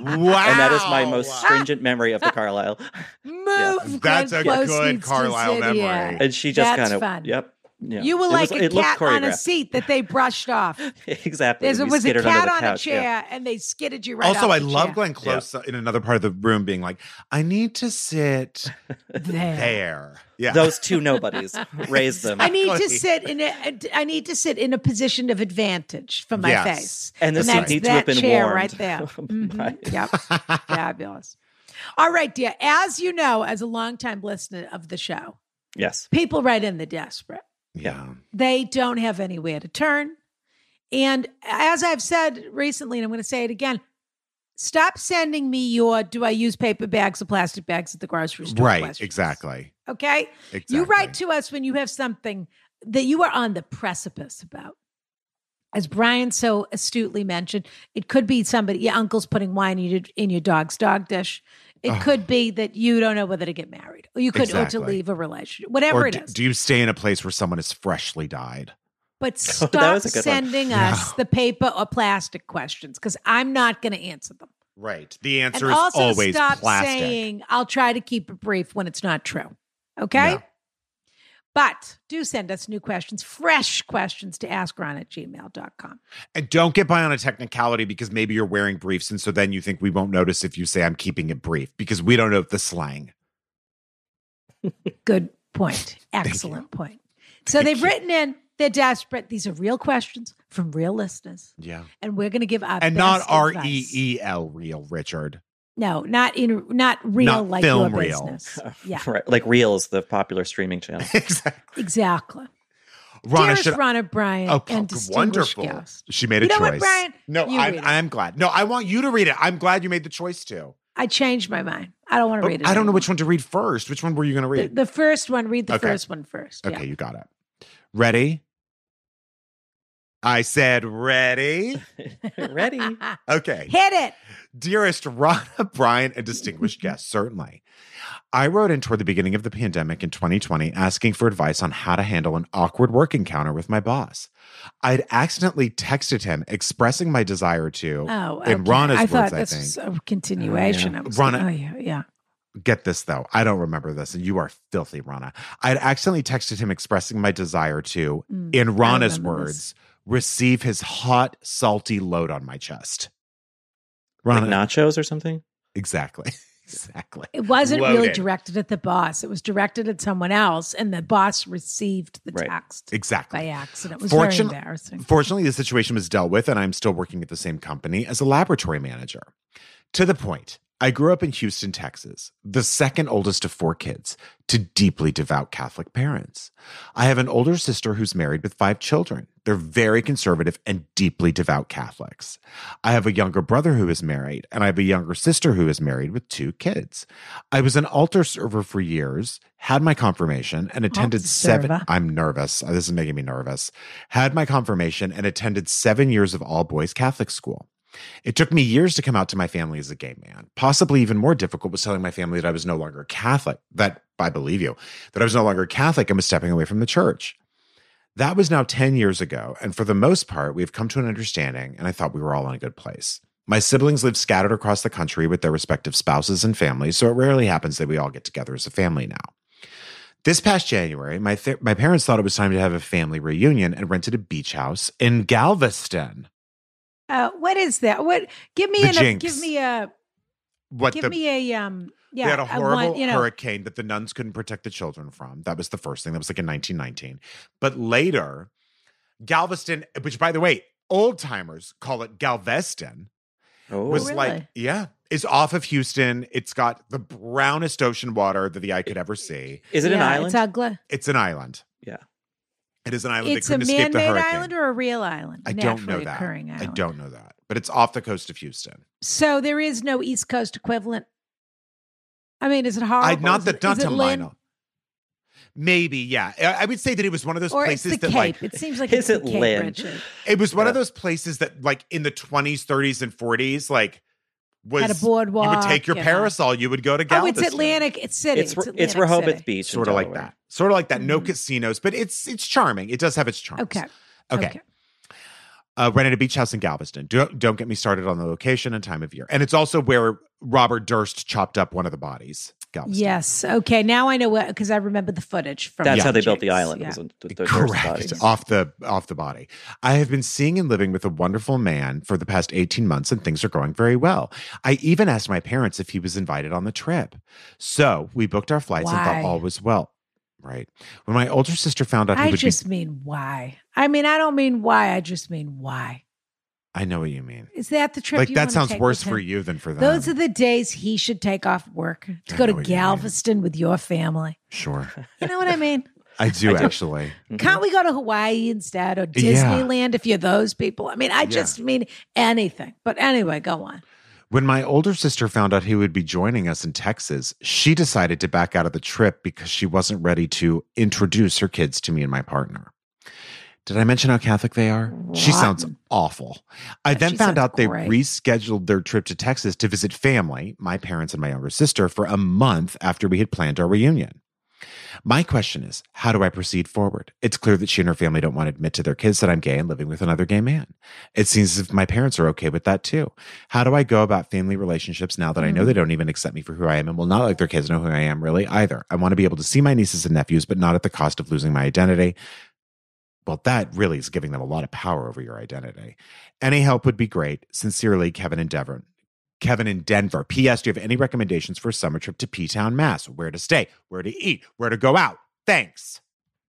And that is my most stringent memory of the Carlisle. Move. That's Glenn a Close good needs to Carlisle sit memory. here. And she just That's kind of, fun. yep. Yeah. You were It like was- a it looked cat on a choreographed. seat that they brushed off. Exactly. There We was a skittered under cat the on a couch, yeah. chair, and they skidded you right Also, off I the love chair. Glenn Close in another part of the room being like, I need to sit There. there. Yeah. Those two nobodies raised them. I need to Exactly. sit in a. I need to sit in a position of advantage for my Yes. face, And the seat that's needs to have that been chair warmed. right there. Mhm. Right. Yep, fabulous. All right, dear. As you know, as a longtime listener of the show, Yes. people write in the desperate. yeah. They don't have anywhere to turn. And as I've said recently, and I'm going to say it again, stop sending me your do I use paper bags or plastic bags at the grocery store Right. questions. Exactly. Okay? Exactly. You write to us when you have something that you are on the precipice about. As Brian so astutely mentioned, it could be somebody, your uncle's putting wine in your, in your dog's dog dish. It Ugh. could be that you don't know whether to get married, or you could or to Exactly. leave a relationship, whatever Or it do, is. do you stay in a place where someone is freshly died? But That stop was a good one. sending us the paper or plastic questions because I'm not going to answer them. Right. The answer And is also always stop plastic. saying, I'll try to keep it brief when it's not true. Okay? No. But do send us new questions, fresh questions to askron at gmail dot com. And don't get by on a technicality because maybe you're wearing briefs. And so then you think we won't notice if you say I'm keeping it brief because we don't know the slang. Good point. Excellent point. So they've written in, they're desperate. These are real questions from real listeners. Yeah. And we're going to give our And not best R E advice. E L real, Richard. No, not in not real Not like film your real. business. Yeah, Right. Like Reels, the popular streaming channel. Exactly. exactly. Rana, Dearest should Rana Bryant Oh, and c- distinguished wonderful. guest. She made a You know choice. what, Brian? No, You I'm, read it. I'm glad. No, I want you to read it. I'm glad you made the choice too. I changed my mind. I don't want to Oh, read it. I don't know anymore. which one to read first. Which one were you going to The, read? the first one. Read the Okay. first one first. Okay, Yeah. you got it. Ready? I said ready. Ready. Okay. Hit it. Dearest Rana, Brian, and distinguished guests, certainly. I wrote in toward the beginning of the pandemic in twenty twenty asking for advice on how to handle an awkward work encounter with my boss. I'd accidentally texted him expressing my desire to, Oh, in okay. Rana's I words, thought I this think. was a continuation. Oh, I was Rana- like, oh yeah, yeah. Get this, though. I don't remember this, and you are filthy, Rana. I'd accidentally texted him expressing my desire to, Mm, in I Rana's remember words, this. receive his hot, salty load on my chest. Like Rana, nachos or something? exactly. Exactly. It wasn't really Loaded. directed at the boss. It was directed at someone else, and the boss received the Right. text Exactly. by accident. It was Fortune- very embarrassing. Fortunately, the situation was dealt with, and I'm still working at the same company as a laboratory manager. To the point, I grew up in Houston, Texas, the second oldest of four kids, to deeply devout Catholic parents. I have an older sister who's married with five children. They're very conservative and deeply devout Catholics. I have a younger brother who is married, and I have a younger sister who is married with two kids. I was an altar server for years, had my confirmation, and attended Altar seven. server. I'm nervous. This is making me nervous. Had my confirmation and attended seven years of all boys Catholic school. It took me years to come out to my family as a gay man. Possibly even more difficult was telling my family that I was no longer Catholic, that, I believe you, that I was no longer Catholic and was stepping away from the church. That was now ten years ago, and for the most part, we've come to an understanding, and I thought we were all in a good place. My siblings live scattered across the country with their respective spouses and families, so it rarely happens that we all get together as a family now. This past January, my th- my parents thought it was time to have a family reunion and rented a beach house in Galveston. Uh, what is that? What? Give me The an. Jinx. Give me a. What give the, me a. Um. Yeah. they had a I horrible want, you know, hurricane that the nuns couldn't protect the children from. That was the first thing. That was like in nineteen nineteen. But later, Galveston, which by the way, old timers call it Galveston, Oh, was really? like, yeah, it's off of Houston. It's got the brownest ocean water that the eye could ever see. is it an yeah, island? It's ugly. It's an island. Yeah. It is an island It's that a couldn't escape the man-made hurricane. island or a real island? I don't know Naturally that. occurring I island. don't know that. But it's off the coast of Houston. So there is no East Coast equivalent. I mean, is it horrible? I not Is that it- not is to it my Lynn? knowledge. Maybe, yeah. I I would say that it was one of those Or it's places the that Cape. like It seems like Is it's the it Cape, Lynn? Richard. it was one of Yeah. those places that like in the twenties, thirties, and forties, like was Had a boardwalk. you would take your you know. parasol, you would go to Oh, Galveston. it's Atlantic. It's city. It's It's, it's Atlantic Rehoboth City. Beach, in Sort of like Delaware. that. Sort of like that. No Mhm. casinos, but it's it's charming. It does have its charms. Okay. Okay. Okay. Uh, rented a beach house in Galveston. Don't, don't get me started on the location and time of year. And it's also where Robert Durst chopped up one of the bodies. Galveston. Yes. Okay. Now I know what, because I remember the footage from. That's Yeah. how they built the Jinx. island. Yeah. Was the, the Durst Correct. bodies. Off the off the body. I have been seeing and living with a wonderful man for the past eighteen months, and things are going very well. I even asked my parents if he was invited on the trip. So we booked our flights and Why? thought all was well. Right. When my older sister found out he I would just be mean why. I mean, I don't mean why. I just mean why. I know what you mean. Is that the trip? Like you that wanna sounds take worse with for him? you than for them. Those are the days he should take off work to I go know to what you mean. Galveston with your family. Sure. You know what I mean? I do I do. actually. Mhm. Can't we go to Hawaii instead or Yeah. Disneyland if you're those people? I mean, I just mean anything. But anyway, go on. When my older sister found out he would be joining us in Texas, she decided to back out of the trip because she wasn't ready to introduce her kids to me and my partner. Did I mention how Catholic they are? She sounds Rotten. awful. I Yeah, then she found sounds out they great. rescheduled their trip to Texas to visit family, my parents and my younger sister, for a month after we had planned our reunion. My question is, how do I proceed forward? It's clear that she and her family don't want to admit to their kids that I'm gay and living with another gay man. It seems as if my parents are okay with that too. How do I go about family relationships now that I know they don't even accept me for who I am and will not let their kids know who I am really either? I want to be able to see my nieces and nephews, but not at the cost of losing my identity. Well, that really is giving them a lot of power over your identity. Any help would be great. Sincerely, Kevin in Denver. Kevin in Denver. P S. Do you have any recommendations for a summer trip to P-Town, Mass? Where to stay? Where to eat? Where to go out? Thanks.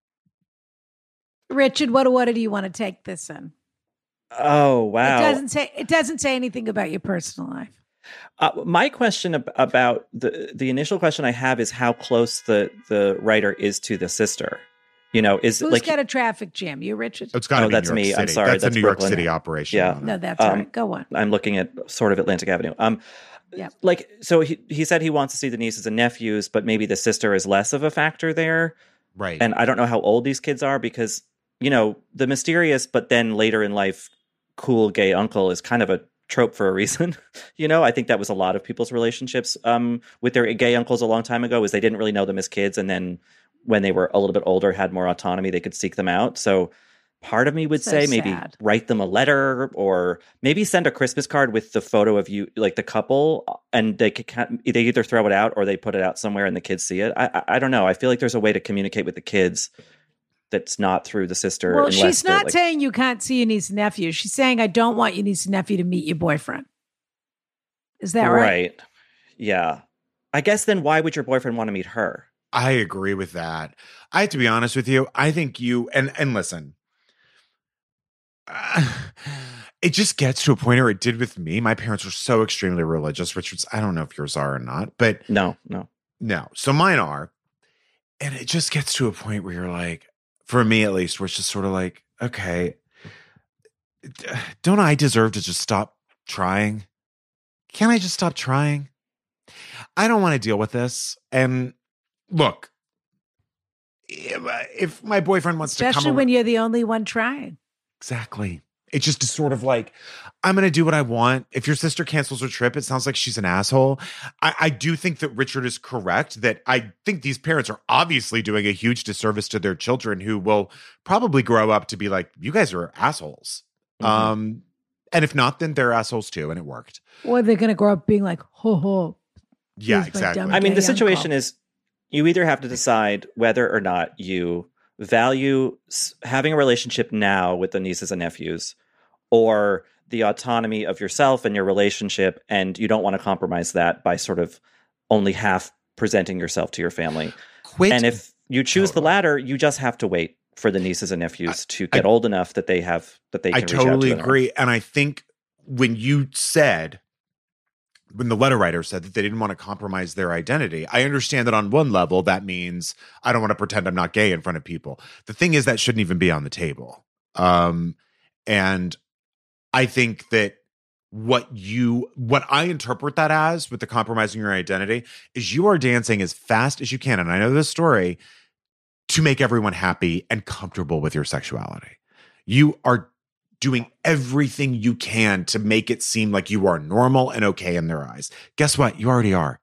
Richard, what order do you want to take this in? Oh wow! It doesn't say it doesn't say anything about your personal life. Uh, my question ab- about the the initial question I have is how close the the writer is to the sister. You know, is Who's like got a traffic jam? You, Richard? It's got to Oh, be that's New York me. I'm City. sorry, That's, that's a New York Brooklyn. City operation. Yeah. on it. No, that's Um, right. Go on. I'm looking at sort of Atlantic Avenue. Um, Yeah. like so he he said he wants to see the nieces and nephews, but maybe the sister is less of a factor there. Right. And I don't know how old these kids are because you know the mysterious, but then later in life, cool gay uncle is kind of a trope for a reason. You know, I think that was a lot of people's relationships um, with their gay uncles a long time ago, is they didn't really know them as kids, and then when they were a little bit older, had more autonomy, they could seek them out. So part of me would So say maybe sad. write them a letter or maybe send a Christmas card with the photo of you, like the couple, and they could they either throw it out or they put it out somewhere and the kids see it. I I, I don't know. I feel like there's a way to communicate with the kids that's not through the sister. Well, unless she's they're, not like, saying you can't see your niece and nephew. She's saying, I don't want your niece and nephew to meet your boyfriend. Is that right? right. Yeah. I guess then why would your boyfriend want to meet her? I agree with that. I have to be honest with you. I think you and and listen. Uh, it just gets to a point where it did with me. My parents were so extremely religious, which was, I don't know if yours are or not, but No, no. no. So mine are. And it just gets to a point where you're like, for me at least, where it's just sort of like, okay, don't I deserve to just stop trying? Can't I just stop trying? I don't want to deal with this. And look, if, if my boyfriend wants to Especially come when over, you're the only one trying. exactly. It's just sort of like, I'm going to do what I want. If your sister cancels her trip, it sounds like she's an asshole. I, I do think that Richard is correct, that I think these parents are obviously doing a huge disservice to their children who will probably grow up to be like, you guys are assholes. Mm-hmm. Um, and if not, then they're assholes too. And it worked. Or they're going to grow up being like, ho, ho. Yeah, exactly. I mean, the situation is you either have to decide whether or not you value having a relationship now with the nieces and nephews, or the autonomy of yourself and your relationship, and you don't want to compromise that by sort of only half presenting yourself to your family. Quit. And if you choose totally. the latter, you just have to wait for the nieces and nephews I, to get I, old enough that they have that they can I reach totally out to agree. And I think when you said, when the letter writer said that they didn't want to compromise their identity, I understand that on one level, that means I don't want to pretend I'm not gay in front of people. The thing is, that shouldn't even be on the table. Um, and I think that what you, what I interpret that as with the compromising your identity is you are dancing as fast as you can. And I know this story to make everyone happy and comfortable with your sexuality. You are doing everything you can to make it seem like you are normal and okay in their eyes. Guess what? You already are.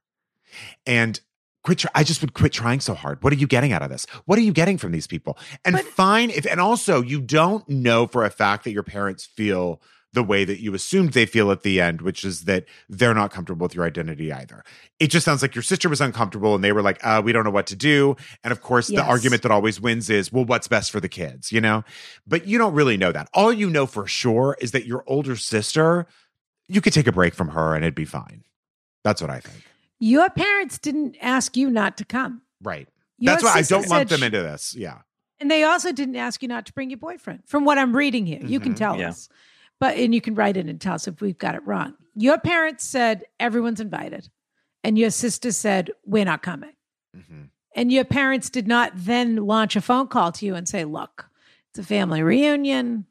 And quit. Try- I just would quit trying so hard. What are you getting out of this? What are you getting from these people? And but- fine if, and also you don't know for a fact that your parents feel the way that you assumed they feel at the end, which is that they're not comfortable with your identity either. It just sounds like your sister was uncomfortable and they were like, uh, we don't know what to do. And of course, yes. the argument that always wins is, well, what's best for the kids, you know? But you don't really know that. All you know for sure is that your older sister, you could take a break from her and it'd be fine. That's what I think. Your parents didn't ask you not to come. Right. Your That's why I don't lump them into this. Yeah. And they also didn't ask you not to bring your boyfriend, from what I'm reading here. Mm-hmm. You can tell yeah. us. But, and you can write it and tell us if we've got it wrong. Your parents said, everyone's invited. And your sister said, we're not coming. Mm-hmm. And your parents did not then launch a phone call to you and say, look, it's a family reunion.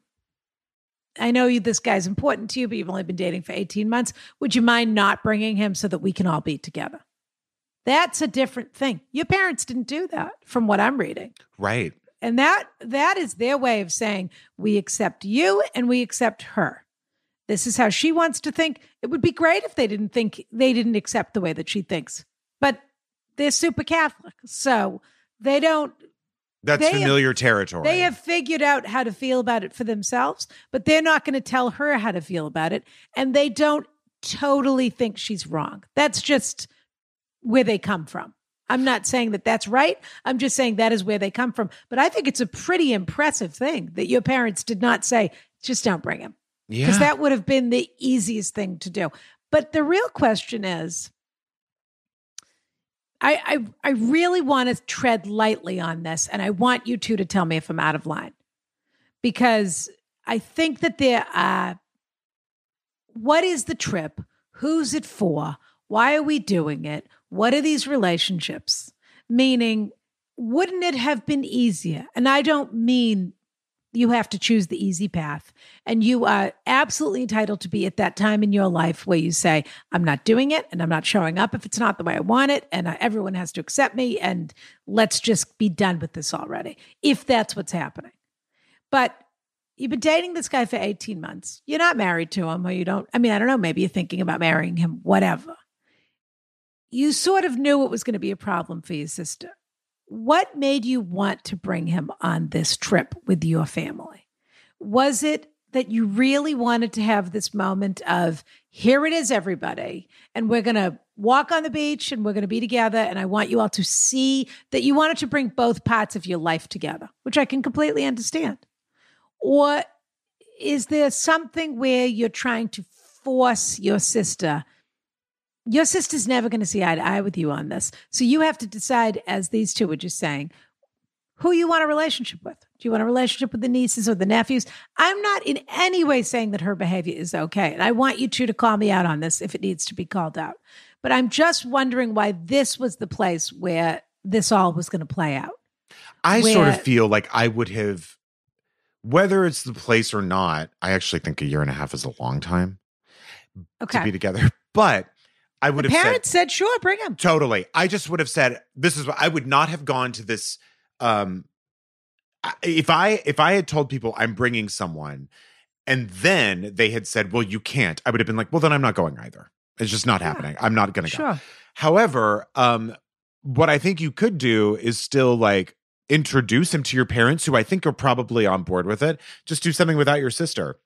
I know you, this guy's important to you, but you've only been dating for eighteen months. Would you mind not bringing him so that we can all be together? That's a different thing. Your parents didn't do that from what I'm reading. Right. And that that is their way of saying, we accept you and we accept her. This is how she wants to think. It would be great if they didn't think, they didn't accept the way that she thinks. But they're super Catholic. So they don't. That's they familiar have, territory. They have figured out how to feel about it for themselves, but they're not going to tell her how to feel about it. And they don't totally think she's wrong. That's just where they come from. I'm not saying that that's right. I'm just saying that is where they come from. But I think it's a pretty impressive thing that your parents did not say, just don't bring him. Yeah. Because that would have been the easiest thing to do. But the real question is, I, I, I really want to tread lightly on this. And I want you two to tell me if I'm out of line. Because I think that there are, what is the trip? Who's it for? Why are we doing it? What are these relationships? Meaning, wouldn't it have been easier? And I don't mean you have to choose the easy path. And you are absolutely entitled to be at that time in your life where you say, I'm not doing it and I'm not showing up if it's not the way I want it. And I, everyone has to accept me. And let's just be done with this already, if that's what's happening. But you've been dating this guy for eighteen months. You're not married to him, or you don't. I mean, I don't know. Maybe you're thinking about marrying him, whatever. You sort of knew it was going to be a problem for your sister. What made you want to bring him on this trip with your family? Was it that you really wanted to have this moment of, here it is, everybody, and we're going to walk on the beach and we're going to be together, and I want you all to see that you wanted to bring both parts of your life together, which I can completely understand? Or is there something where you're trying to force your sister? Your sister's never going to see eye to eye with you on this. So you have to decide, as these two were just saying, who you want a relationship with. Do you want a relationship with the nieces or the nephews? I'm not in any way saying that her behavior is okay. And I want you two to call me out on this if it needs to be called out. But I'm just wondering why this was the place where this all was going to play out. I where, sort of feel like I would have, whether it's the place or not, I actually think a year and a half is a long time okay. to be together. But I would the have parents said, said, sure, bring him. Totally. I just would have said, this is what I would not have gone to this. Um, if I, if I had told people I'm bringing someone and then they had said, well, you can't, I would have been like, well, then I'm not going either. It's just not yeah. happening. I'm not going to sure. go. However, um, what I think you could do is still like introduce him to your parents, who I think are probably on board with it. Just do something without your sister.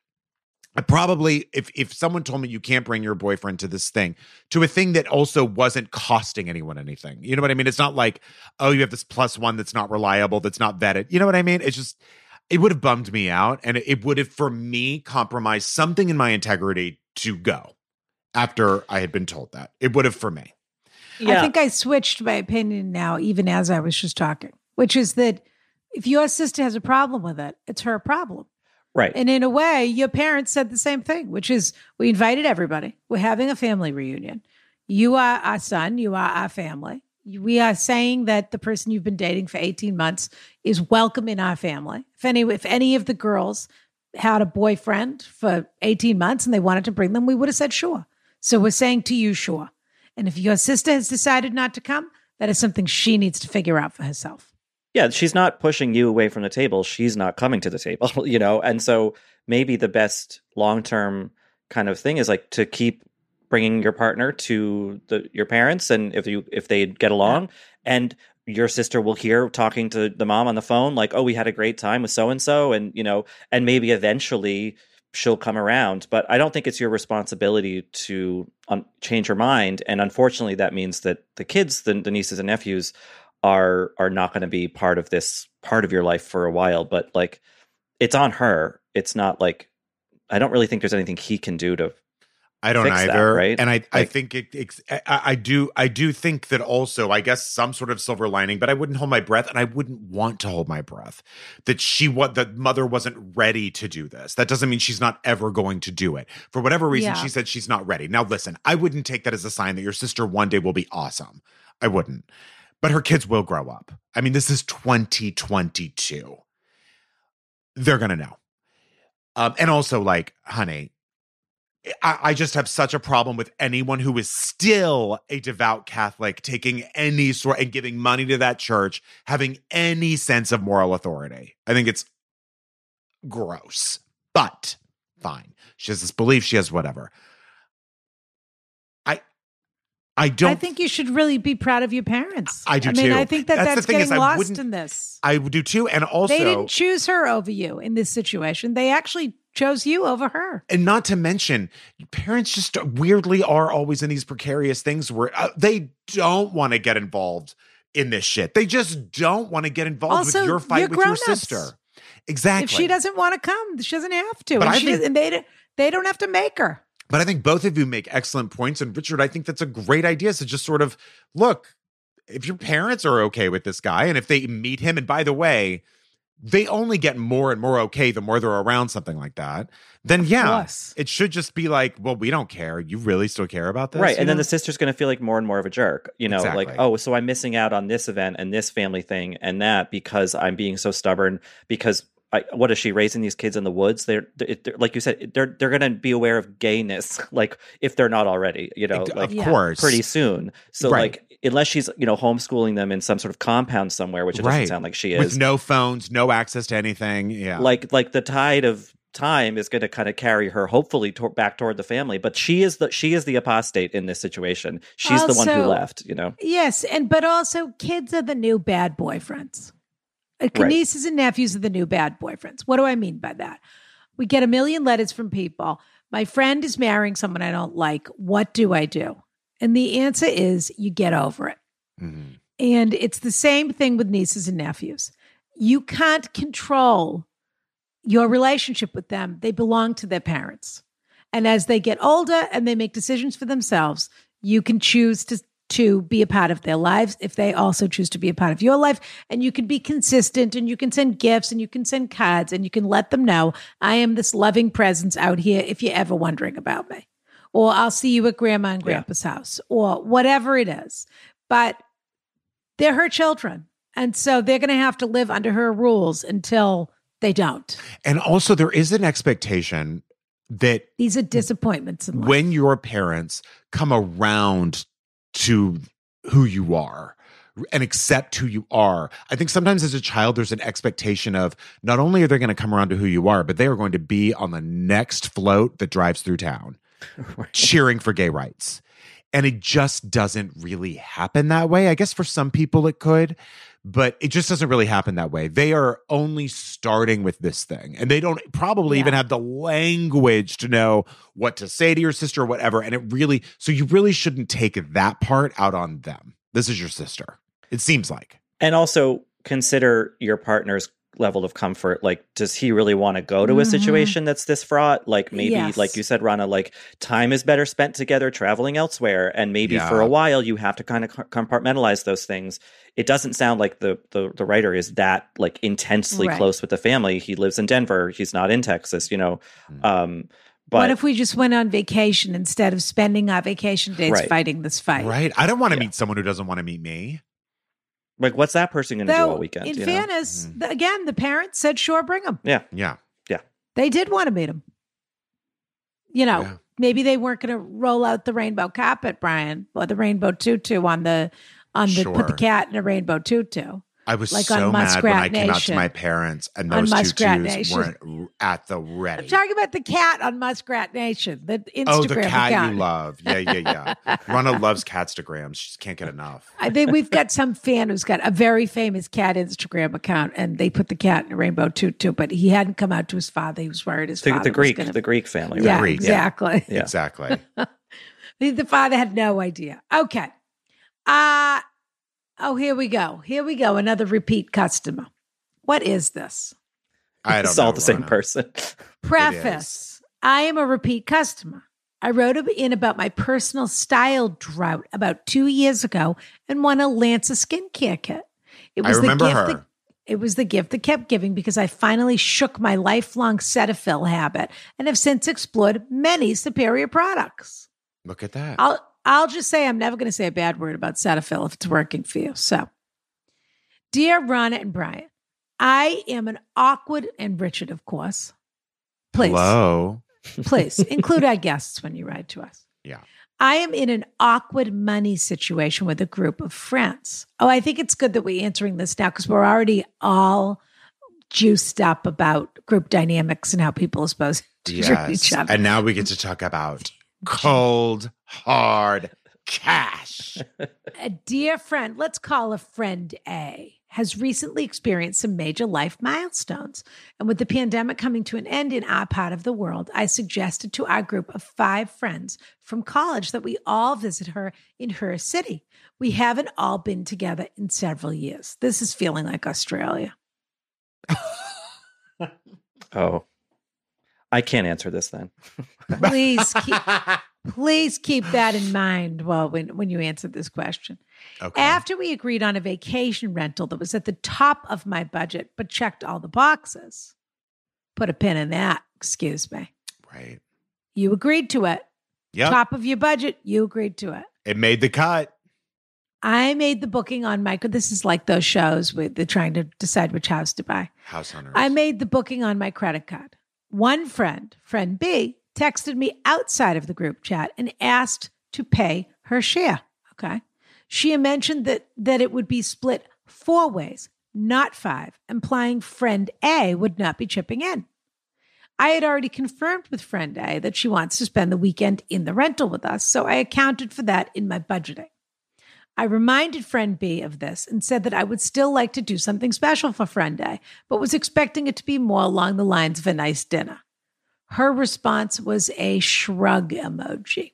I probably, if if someone told me you can't bring your boyfriend to this thing, to a thing that also wasn't costing anyone anything. You know what I mean? It's not like, oh, you have this plus one that's not reliable, that's not vetted. You know what I mean? It's just, it would have bummed me out. And it would have, for me, compromised something in my integrity to go after I had been told that. It would have for me. Yeah. I think I switched my opinion now, even as I was just talking, which is that if your sister has a problem with it, it's her problem. Right. And in a way, your parents said the same thing, which is we invited everybody. We're having a family reunion. You are our son. You are our family. We are saying that the person you've been dating for eighteen months is welcome in our family. If any, if any of the girls had a boyfriend for eighteen months and they wanted to bring them, we would have said sure. So we're saying to you, sure. And if your sister has decided not to come, that is something she needs to figure out for herself. Yeah, she's not pushing you away from the table. She's not coming to the table, you know? And so maybe the best long-term kind of thing is like to keep bringing your partner to the, your parents. And if you, if they get along, yeah. and your sister will hear talking to the mom on the phone, like, oh, we had a great time with so-and-so. And, you know, and maybe eventually she'll come around. But I don't think it's your responsibility to um, change her mind. And unfortunately, that means that the kids, the, the nieces and nephews, are are not going to be part of this part of your life for a while. But like, it's on her. It's not like, I don't really think there's anything he can do to I don't fix either. that, right? And I, like, I think it, it I, I do I do think that also, I guess, some sort of silver lining, but I wouldn't hold my breath, and I wouldn't want to hold my breath that she what that mother wasn't ready to do this. That doesn't mean she's not ever going to do it. For whatever reason, Yeah. she said she's not ready. Now listen, I wouldn't take that as a sign that your sister one day will be awesome. I wouldn't. But her kids will grow up. I mean, this is twenty twenty-two. They're going to know. Um, and also, like, honey, I, I just have such a problem with anyone who is still a devout Catholic taking any sort and giving money to that church, having any sense of moral authority. I think it's gross, but fine. She has this belief. She has whatever. I don't. I think you should really be proud of your parents. I do I mean, too. I think that that's, that's the thing getting is, I lost in this. I do too, and also they didn't choose her over you in this situation. They actually chose you over her. And not to mention, parents just weirdly are always in these precarious things where uh, they don't want to get involved in this shit. They just don't want to get involved also, with your fight you're with your grown-ups. sister. Exactly. If she doesn't want to come, she doesn't have to. But And, I she, think- and they they don't have to make her. But I think both of you make excellent points. And Richard, I think that's a great idea. So just sort of look, if your parents are okay with this guy, and if they meet him, and by the way, they only get more and more okay the more they're around something like that, then yeah, course. it should just be like, well, we don't care. You really still care about this? right. You And then know? the sister's going to feel like more and more of a jerk, you know, Exactly. like, oh, so I'm missing out on this event and this family thing and that because I'm being so stubborn because I, what is she raising these kids in the woods? They're, they're like you said, they're they're going to be aware of gayness, like if they're not already, you know, of like Yeah. course, pretty soon. So Right. like, unless she's you know homeschooling them in some sort of compound somewhere, which it doesn't Right. sound like she with is, no phones, no access to anything. Yeah, like like the tide of time is going to kind of carry her hopefully to- back toward the family. But she is the she is the apostate in this situation. She's the one who Also- left. You know, Yes, and but also kids are the new bad boyfriends. Uh, Right. Nieces and nephews are the new bad boyfriends. What do I mean by that? We get a million letters from people. My friend is marrying someone I don't like. What do I do? And the answer is you get over it. Mhm. And it's the same thing with nieces and nephews. You can't control your relationship with them. They belong to their parents. And as they get older and they make decisions for themselves, you can choose to, to be a part of their lives if they also choose to be a part of your life. And you can be consistent and you can send gifts and you can send cards and you can let them know, I am this loving presence out here if you're ever wondering about me. Or I'll see you at grandma and Yeah. grandpa's house or whatever it is. But they're her children. And so they're going to have to live under her rules until they don't. And also there is an expectation that These are disappointments in life. when your parents come around to who you are, and accept who you are. I think sometimes as a child, there's an expectation of not only are they going to come around to who you are, but they are going to be on the next float that drives through town, right, cheering for gay rights. And it just doesn't really happen that way. I guess for some people it could, but it just doesn't really happen that way. They are only starting with this thing, and they don't probably yeah. even have the language to know what to say to your sister or whatever. And it really, so you really shouldn't take that part out on them. This is your sister. It seems like. And also consider your partner's level of comfort. Like, does he really want to go to mm-hmm. a situation that's this fraught? Like maybe, yes. like you said, Rana, like time is better spent together traveling elsewhere. And maybe yeah. for a while you have to kind of compartmentalize those things. It doesn't sound like the the, the writer is that like intensely right. close with the family. He lives in Denver. He's not in Texas, you know. Mm. Um, But, what if we just went on vacation instead of spending our vacation days right. fighting this fight? Right. I don't want to yeah. meet someone who doesn't want to meet me. Like, what's that person going to do all weekend? In you fairness, Mm-hmm. the, again, the parents said, sure, bring them. Yeah. Yeah. Yeah. They did want to meet him. You know, Yeah. maybe they weren't going to roll out the rainbow carpet, Brian, or the rainbow tutu on the, on the, Sure. put the cat in a rainbow tutu. I was Like so on mad when I Muskrat came out to Nation. my parents and On those Muskrat tutus Nation. weren't at the ready. I'm talking about the cat on Muskrat Nation, the Instagram Oh, the cat account. you love. Yeah, yeah, yeah. Rana loves catstagrams. She just can't get enough. I think we've got some fan who's got a very famous cat Instagram account, and they put the cat in a rainbow tutu, but he hadn't come out to his father. He was worried his The, father the Greek, was gonna... the Greek family, right? Yeah, Greek, exactly. Yeah. Exactly. The father had no idea. Okay. Uh, oh, here we go. Here we go. Another repeat customer. What is this? I don't It's know. all the same Rana. person. Preface. I am a repeat customer. I wrote in about my personal style drought about two years ago and won a Lanza skincare kit. It I remember the gift her. That, it was the gift that kept giving because I finally shook my lifelong Cetaphil habit and have since explored many superior products. Look at that. I'll I'll just say I'm never going to say a bad word about Cetaphil if it's working for you. So, dear Rana and Brian, I am an awkward, and Richard, of course. Please. Hello. Please include our guests when you write to us. Yeah. I am in an awkward money situation with a group of friends. Oh, I think it's good that we're answering this now because we're already all juiced up about group dynamics and how people are supposed to treat Yes. each other. And now we get to talk about cold, hard cash. A dear friend, let's call a friend A, has recently experienced some major life milestones. And with the pandemic coming to an end in our part of the world, I suggested to our group of five friends from college that we all visit her in her city. We haven't all been together in several years. This is feeling like Australia. Oh, I can't answer this then. Please keep, please keep that in mind while when, when you answer this question. Okay. After we agreed on a vacation rental that was at the top of my budget, but checked all the boxes, put a pin in that, excuse me. Right. You agreed to it. Yep. Top of your budget, you agreed to it. It made the cut. I made the booking on my, this is like those shows where they're trying to decide which house to buy. House hunters. I made the booking on my credit card. One friend, friend B, texted me outside of the group chat and asked to pay her share. Okay. She mentioned that, that it would be split four ways, not five, implying friend A would not be chipping in. I had already confirmed with friend A that she wants to spend the weekend in the rental with us, so I accounted for that in my budgeting. I reminded friend B of this and said that I would still like to do something special for friend A, but was expecting it to be more along the lines of a nice dinner. Her response was a shrug emoji.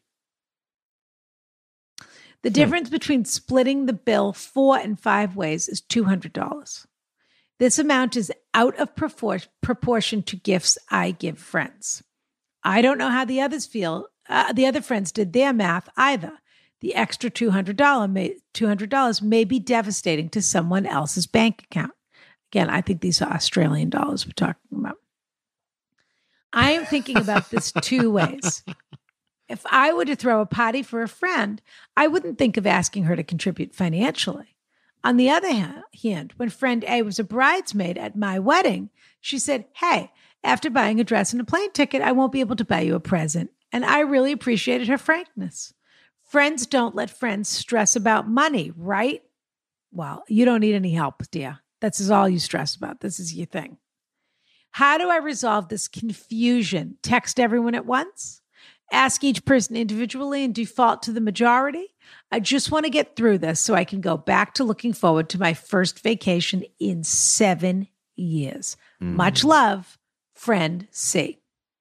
The difference between splitting the bill four and five ways is two hundred dollars. This amount is out of propor- proportion to gifts I give friends. I don't know how the others feel. Uh, the other friends did their math either. The extra two hundred dollars may, two hundred dollars may be devastating to someone else's bank account. Again, I think these are Australian dollars we're talking about. I am thinking about this two ways. If I were to throw a party for a friend, I wouldn't think of asking her to contribute financially. On the other hand, when friend A was a bridesmaid at my wedding, she said, hey, after buying a dress and a plane ticket, I won't be able to buy you a present. And I really appreciated her frankness. Friends don't let friends stress about money, right? Well, you don't need any help, dear. This is all you stress about. This is your thing. How do I resolve this confusion? Text everyone at once? Ask each person individually and default to the majority? I just want to get through this so I can go back to looking forward to my first vacation in seven years. Mm. Much love, friend C.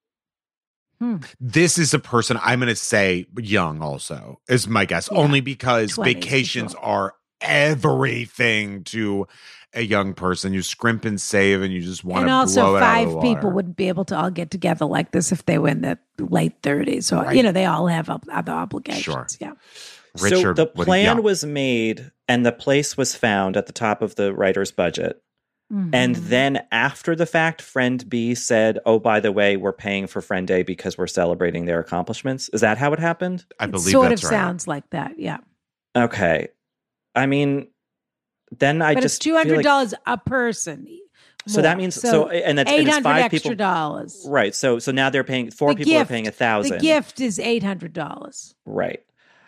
Hmm. This is a person, I'm going to say young also, is my guess, yeah. only because vacations sure. are everything to a young person. You scrimp and save and you just want and to also blow it out of the five water. People wouldn't be able to all get together like this if they were in their late thirties. Or, right. you know, they all have other obligations. Sure. Yeah. Richard, so the plan yeah. was made and the place was found at the top of the writer's budget. Mm-hmm. And then after the fact, friend B said, oh, by the way, we're paying for friend A because we're celebrating their accomplishments. Is that how it happened? I believe it sort that's of right. sounds like that. Yeah. Okay. I mean, then I but just it's two hundred dollars like, a person. So more. that means so, so and that's eight hundred five extra people, dollars. Right. So so now they're paying four the people gift, are paying a thousand. The gift is eight hundred dollars. Right.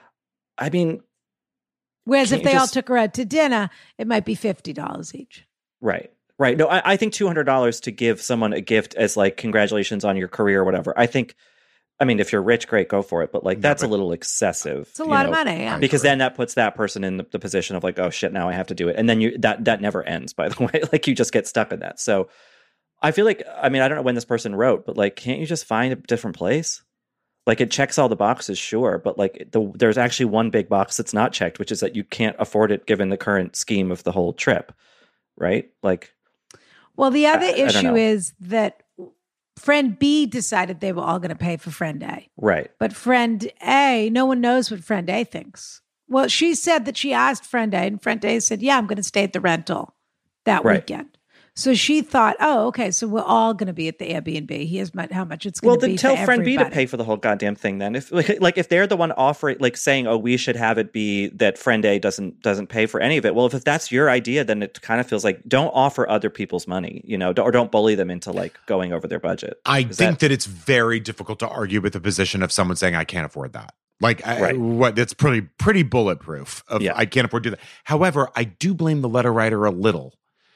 I mean, whereas if they just, all took her out to dinner, it might be fifty dollars each. Right. Right. No, I, I think two hundred dollars to give someone a gift as like congratulations on your career or whatever. I think, I mean, if you're rich, great, go for it. But like, that's no, but a little excessive. It's a lot know, of money. Yeah. Because then that puts that person in the, the position of like, oh shit, now I have to do it. And then you that that never ends, by the way. Like you just get stuck in that. So I feel like, I mean, I don't know when this person wrote, but like, can't you just find a different place? Like it checks all the boxes, sure. But like the, there's actually one big box that's not checked, which is that you can't afford it given the current scheme of the whole trip. Right? Like, well, the other I, issue I is that friend B decided they were all going to pay for friend A. Right. But friend A, no one knows what friend A thinks. Well, she said that she asked friend A, and friend A said, yeah, I'm going to stay at the rental that right. weekend. So she thought, oh, okay, so we're all going to be at the Airbnb. Here's my, how much it's going well, to be. Well, then tell for friend everybody. B to pay for the whole goddamn thing. Then, if like, like if they're the one offering, like saying, "Oh, we should have it be that friend A doesn't doesn't pay for any of it." Well, if, if that's your idea, then it kind of feels like don't offer other people's money, you know, or don't bully them into like going over their budget. I Is think that, that it's very difficult to argue with the position of someone saying, "I can't afford that." Like, right. I, what that's pretty pretty bulletproof. Of yeah. I can't afford to do that. However, I do blame the letter writer a little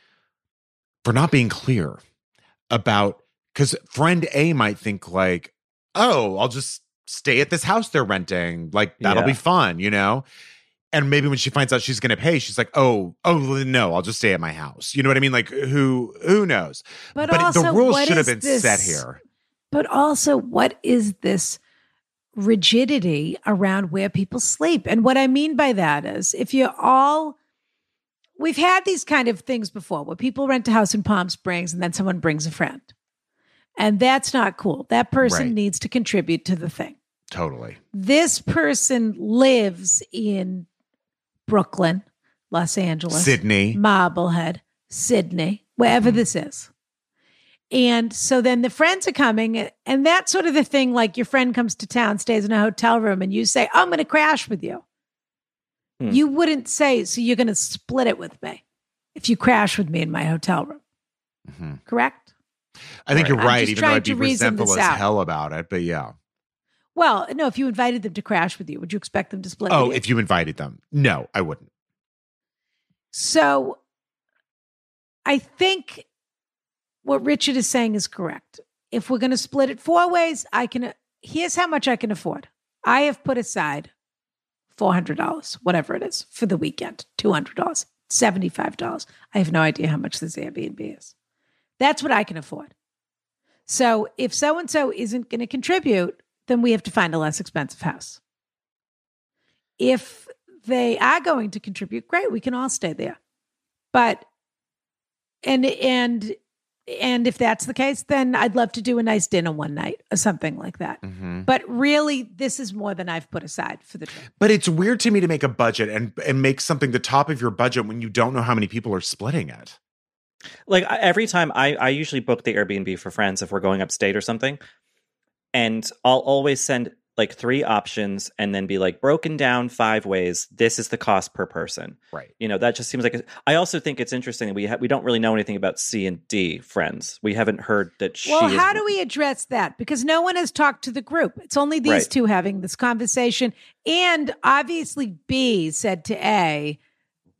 for not being clear about, because friend A might think like, oh, I'll just stay at this house they're renting. Like, that'll yeah. be fun, you know? And maybe when she finds out she's going to pay, she's like, oh, oh, no, I'll just stay at my house. You know what I mean? Like, who who knows? But, but also, the rules should have been this, set here. But also, what is this rigidity around where people sleep? And what I mean by that is if you're all... We've had these kind of things before where people rent a house in Palm Springs and then someone brings a friend. And that's not cool. That person right. needs to contribute to the thing. Totally. This person lives in Brooklyn, Los Angeles, Sydney, Marblehead, Sydney, wherever mm-hmm. this is. And so then the friends are coming, and that's sort of the thing, like your friend comes to town, stays in a hotel room, and you say, oh, I'm going to crash with you. You wouldn't say, so you're going to split it with me if you crash with me in my hotel room. Mm-hmm. Correct? I think right. you're right, even though I'd be resentful as out. hell about it, but yeah. Well, no, if you invited them to crash with you, would you expect them to split Oh, with you? if you invited them. No, I wouldn't. So I think what Richard is saying is correct. If we're going to split it four ways, I can, here's how much I can afford. I have put aside four hundred dollars, whatever it is, for the weekend, two hundred dollars, seventy-five dollars. I have no idea how much this Airbnb is. That's what I can afford. So if so-and-so isn't going to contribute, then we have to find a less expensive house. If they are going to contribute, great, we can all stay there. But, and, and, and if that's the case, then I'd love to do a nice dinner one night or something like that. Mm-hmm. But really, this is more than I've put aside for the trip. But it's weird to me to make a budget and, and make something the top of your budget when you don't know how many people are splitting it. Like every time I, I usually book the Airbnb for friends if we're going upstate or something. And I'll always send like three options and then be like broken down five ways. This is the cost per person. Right. You know, that just seems like, a, I also think it's interesting that we ha- we don't really know anything about C and D friends. We haven't heard that she Well, is- how do we address that? Because no one has talked to the group. It's only these right. two having this conversation. And obviously B said to A,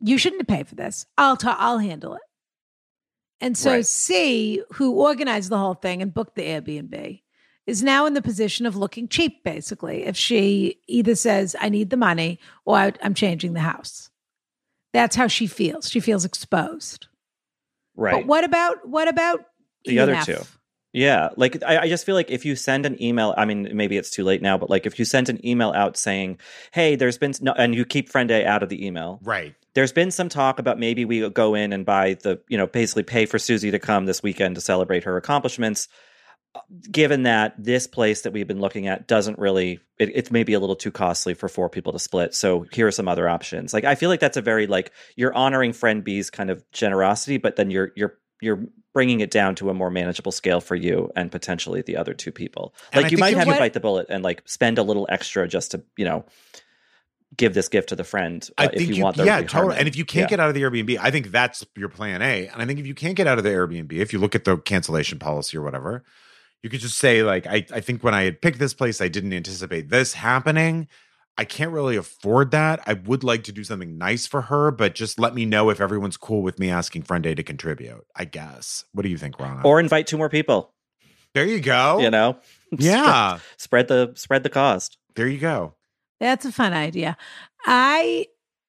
you shouldn't pay for this. I'll ta- I'll handle it. And so Right. C, who organized the whole thing and booked the Airbnb, is now in the position of looking cheap, basically, if she either says, I need the money, or I- I'm changing the house. That's how she feels. She feels exposed. Right. But what about what about The E other and F? two. Yeah. Like, I, I just feel like if you send an email, I mean, maybe it's too late now, but like if you sent an email out saying, hey, there's been, no, and you keep Friend A out of the email. Right. There's been some talk about maybe we go in and buy the, you know, basically pay for Susie to come this weekend to celebrate her accomplishments. Given that this place that we've been looking at doesn't really, it, it's maybe a little too costly for four people to split. So here are some other options. Like, I feel like that's a very, like, you're honoring Friend B's kind of generosity, but then you're, you're, you're bringing it down to a more manageable scale for you and potentially the other two people. And I Like, you think might you- have to what- bite the bullet and like spend a little extra just to, you know, give this gift to the friend uh, I if think you, you, want there yeah, to be totally. harmony. And if you can't Yeah. get out of the Airbnb, I think that's your plan A. And I think if you can't get out of the Airbnb, if you look at the cancellation policy or whatever, you could just say, like, I, I think when I had picked this place, I didn't anticipate this happening. I can't really afford that. I would like to do something nice for her, but just let me know if everyone's cool with me asking Friend A to contribute, I guess. What do you think, Rana? Or invite two more people, there you go. you know? Yeah. spread the spread the cost. There you go. That's a fun idea. I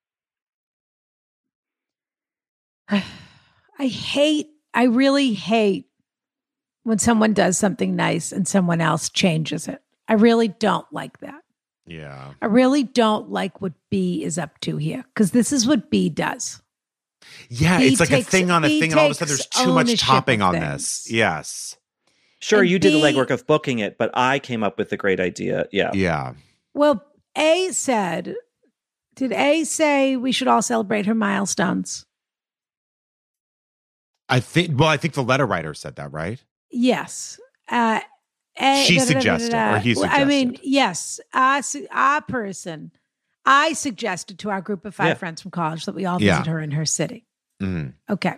I hate, I really hate when someone does something nice and someone else changes it. I really don't like that. Yeah. I really don't like what B is up to here because this is what B does. Yeah. He it's like takes- a thing on a he thing, and all of a sudden takes there's too much ownership topping of on things. this. Yes. Sure, And you did the B- legwork of booking it, but I came up with the great idea. Yeah. Yeah. Well, A said, did A say we should all celebrate her milestones? I think, well, I think the letter writer said that, right? Yes. Uh, A, She da, da, da, da, suggested, da. or he Well, I mean, suggested. yes, our, su- our person, I suggested to our group of five Yeah. friends from college that we all Yeah. visit her in her city. Mm. Okay.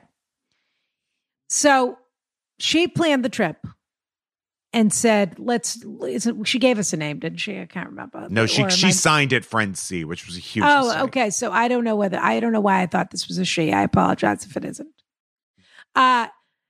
So she planned the trip and said, let's, is it- she gave us a name, didn't she? I can't remember. No, she Or am she I- signed it Friend C, which was a huge Oh, mistake. okay. So I don't know whether, I don't know why I thought this was a she. I apologize if it isn't. Uh,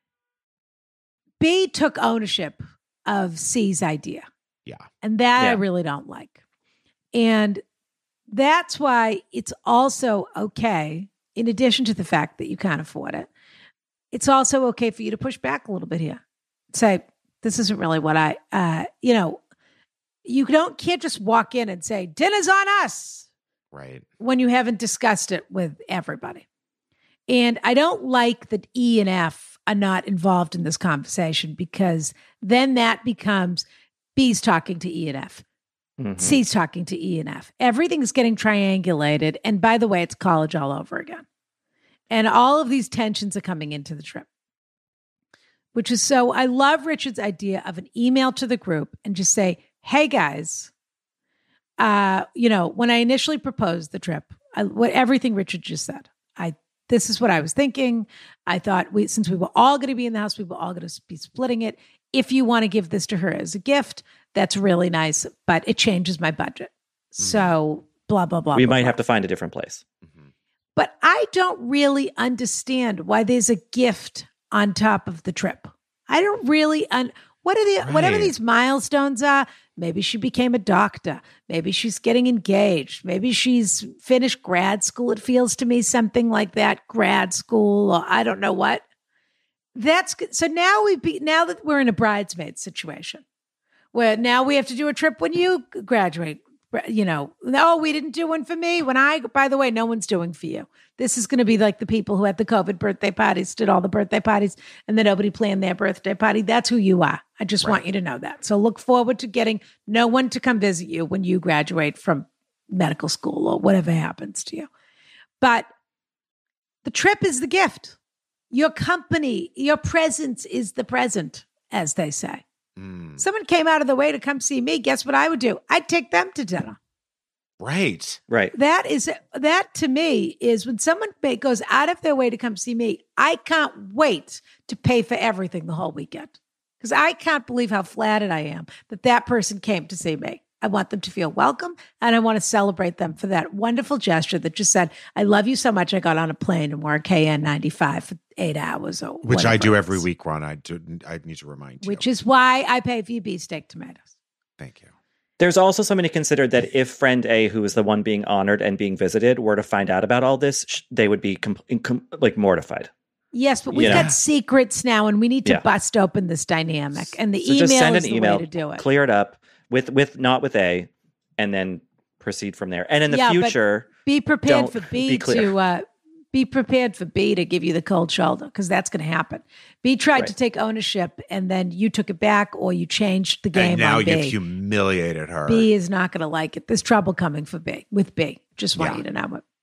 B took ownership of C's idea. Yeah. And that I Yeah. really don't like. And that's why it's also okay, in addition to the fact that you can't afford it, it's also okay for you to push back a little bit here. Say, this isn't really what I, uh, you know, you don't can't just walk in and say, dinner's on us Right. when you haven't discussed it with everybody. And I don't like that E and F are not involved in this conversation because then that becomes B's talking to E and F. Mhm. C's talking to E and F. Everything's getting triangulated. And by the way, it's college all over again. And all of these tensions are coming into the trip, which is so I love Richard's idea of an email to the group and just say, hey guys, uh, you know, when I initially proposed the trip, I, what everything Richard just said, I this is what I was thinking. I thought we since we were all going to be in the house, we were all going to be splitting it. If you want to give this to her as a gift, that's really nice, but it changes my budget. So blah blah blah. We blah, might blah. have to find a different place. Mhm. But I don't really understand why there's a gift on top of the trip. I don't really un- what are the whatever Right. these milestones are. Maybe she became a doctor. Maybe she's getting engaged. Maybe she's finished grad school. It feels to me something like that, grad school, or I don't know what. That's good. So now we be now that we're in a bridesmaid situation, where now we have to do a trip when you graduate. You know, no, we didn't do one for me. When I, by the way, no one's doing for you. This is going to be like the people who had the COVID birthday parties, did all the birthday parties, and then nobody planned their birthday party. That's who you are. I just want you to know that. So look forward to getting no one to come visit you when you graduate from medical school or whatever happens to you. But the trip is the gift. Your company, your presence is the present, as they say. Mm. Someone came out of the way to come see me. Guess what I would do? I'd take them to dinner. Right. Right. That is that to me is when someone ma- goes out of their way to come see me. I can't wait to pay for everything the whole weekend because I can't believe how flattered I am that that person came to see me. I want them to feel welcome, and I want to celebrate them for that wonderful gesture that just said, I love you so much. I got on a plane and wore a K N ninety-five for eight hours. Or Which I do it every is. week, Ron. I, do, I need to remind you. Which is why I pay for your beefsteak tomatoes. Thank you. There's also something to consider that if friend A, who is the one being honored and being visited, were to find out about all this, sh- they would be com- com- like mortified. Yes, but we've Yeah. got secrets now, and we need to Yeah. bust open this dynamic. And the So email just send is an the email, way to do it. clear it up with with not with A, and then proceed from there. And in the Yeah, but future, Be prepared Don't for B be clear. to uh, be prepared for B to give you the cold shoulder, because that's going to happen. B tried Right. to take ownership, and then you took it back, or you changed the game And now on B. you've humiliated her. B is not going to like it. There's trouble coming for B with B. Just want Yeah. you to know it.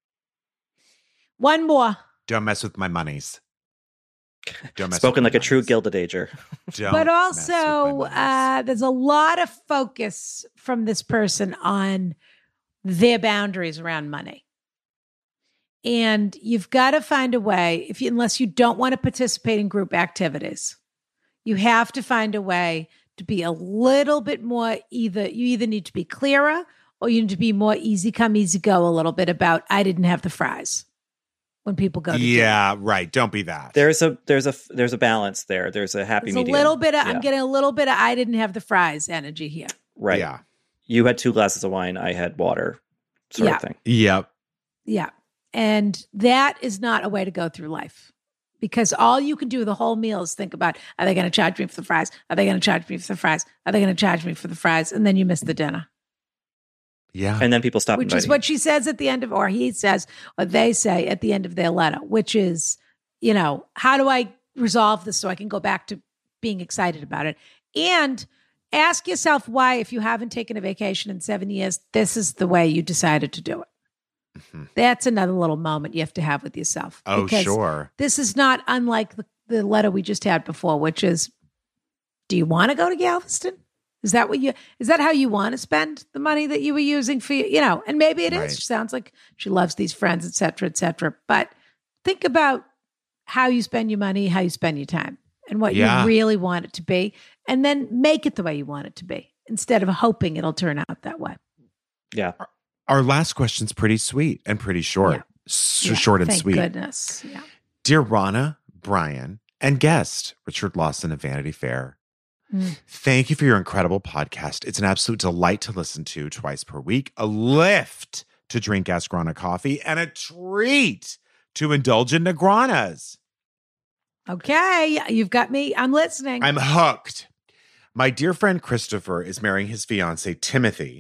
One more. Don't mess with my monies. Don't mess spoken with like my a true monies. Gilded Ager. Don't But mess with my also, monies. uh, there's a lot of focus from this person on their boundaries around money. And you've got to find a way, if you, unless you don't want to participate in group activities, you have to find a way to be a little bit more either, you either need to be clearer or you need to be more easy come, easy go a little bit about, I didn't have the fries when people go to dinner. yeah, right. Don't be that. There's a there's a there's a balance there. There's a happy There's medium. a little bit of, Yeah. I'm getting a little bit of, I didn't have the fries energy here. right. Yeah. You had two glasses of wine. I had water. Sort Yeah. of thing. Yep. Yeah. And that is not a way to go through life, because all you can do the whole meal is think about, are they going to charge me for the fries? Are they going to charge me for the fries? Are they going to charge me for the fries? And then you miss the dinner, Yeah. And then people stop. which is inviting what she says at the end of, or he says, or they say at the end of their letter, which is, you know, how do I resolve this so I can go back to being excited about it? And ask yourself why, if you haven't taken a vacation in seven years, this is the way you decided to do it. Mhm. That's another little moment you have to have with yourself. Oh, because sure. This is not unlike the, the letter we just had before, which is, do you want to go to Galveston? Is that what you, is that how you want to spend the money that you were using for, you know, and maybe it is. Right. She sounds like she loves these friends, et cetera, et cetera. But think about how you spend your money, how you spend your time, and what Yeah. you really want it to be. And then make it the way you want it to be instead of hoping it'll turn out that way. Yeah. Our last question's pretty sweet and pretty short. Yeah. S- Yeah, short and thank sweet. goodness. Yeah. Dear Rana, Brian, and guest Richard Lawson of Vanity Fair, Mm. thank you for your incredible podcast. It's an absolute delight to listen to twice per week, a lift to drink Ask Rana coffee, and a treat to indulge in Negranas. Okay. You've got me. I'm listening. I'm hooked. My dear friend Christopher is marrying his fiance, Timothy.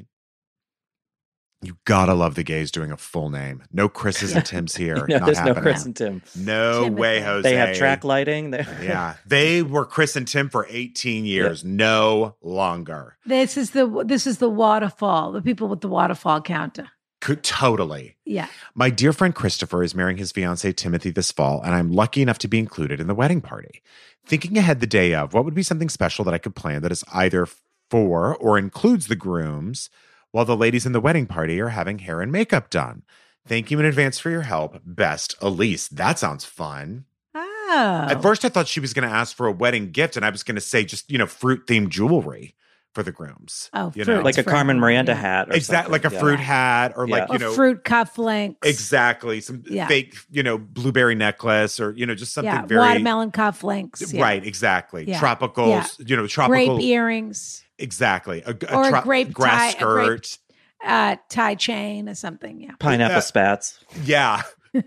You gotta love the gays doing a full name. No Chris's and Tim's here. No, Not there's happening. no Chris and Tim. No Timothy. way, Jose. They have track lighting. They- Yeah. They were Chris and Tim for eighteen years. No longer. This is the this is the waterfall. The people with the waterfall counter. Could totally. Yeah. My dear friend Christopher is marrying his fiancee Timothy this fall, and I'm lucky enough to be included in the wedding party. Thinking ahead the day of, what would be something special that I could plan that is either for or includes the grooms, while the ladies in the wedding party are having hair and makeup done? Thank you in advance for your help. Best, Elise. That sounds fun. Oh. At first, I thought she was going to ask for a wedding gift, and I was going to say just, you know, fruit-themed jewelry for the grooms. Oh, you fruit. know? like a for Carmen everyone, Miranda yeah. hat. Or Exactly, like a something. fruit Yeah. hat or like, Yeah. you know, or fruit cufflinks. exactly, some Yeah. fake, you know, blueberry necklace or, you know, just something Yeah. very Watermelon cufflinks. Yeah. right, exactly. Yeah. Tropical, Yeah. you know, tropical Grape earrings. exactly. A, a, Or a tro- grape grass tie- a grape- skirt. Uh, tie chain or something. Yeah. Pineapple Yeah. spats. Yeah.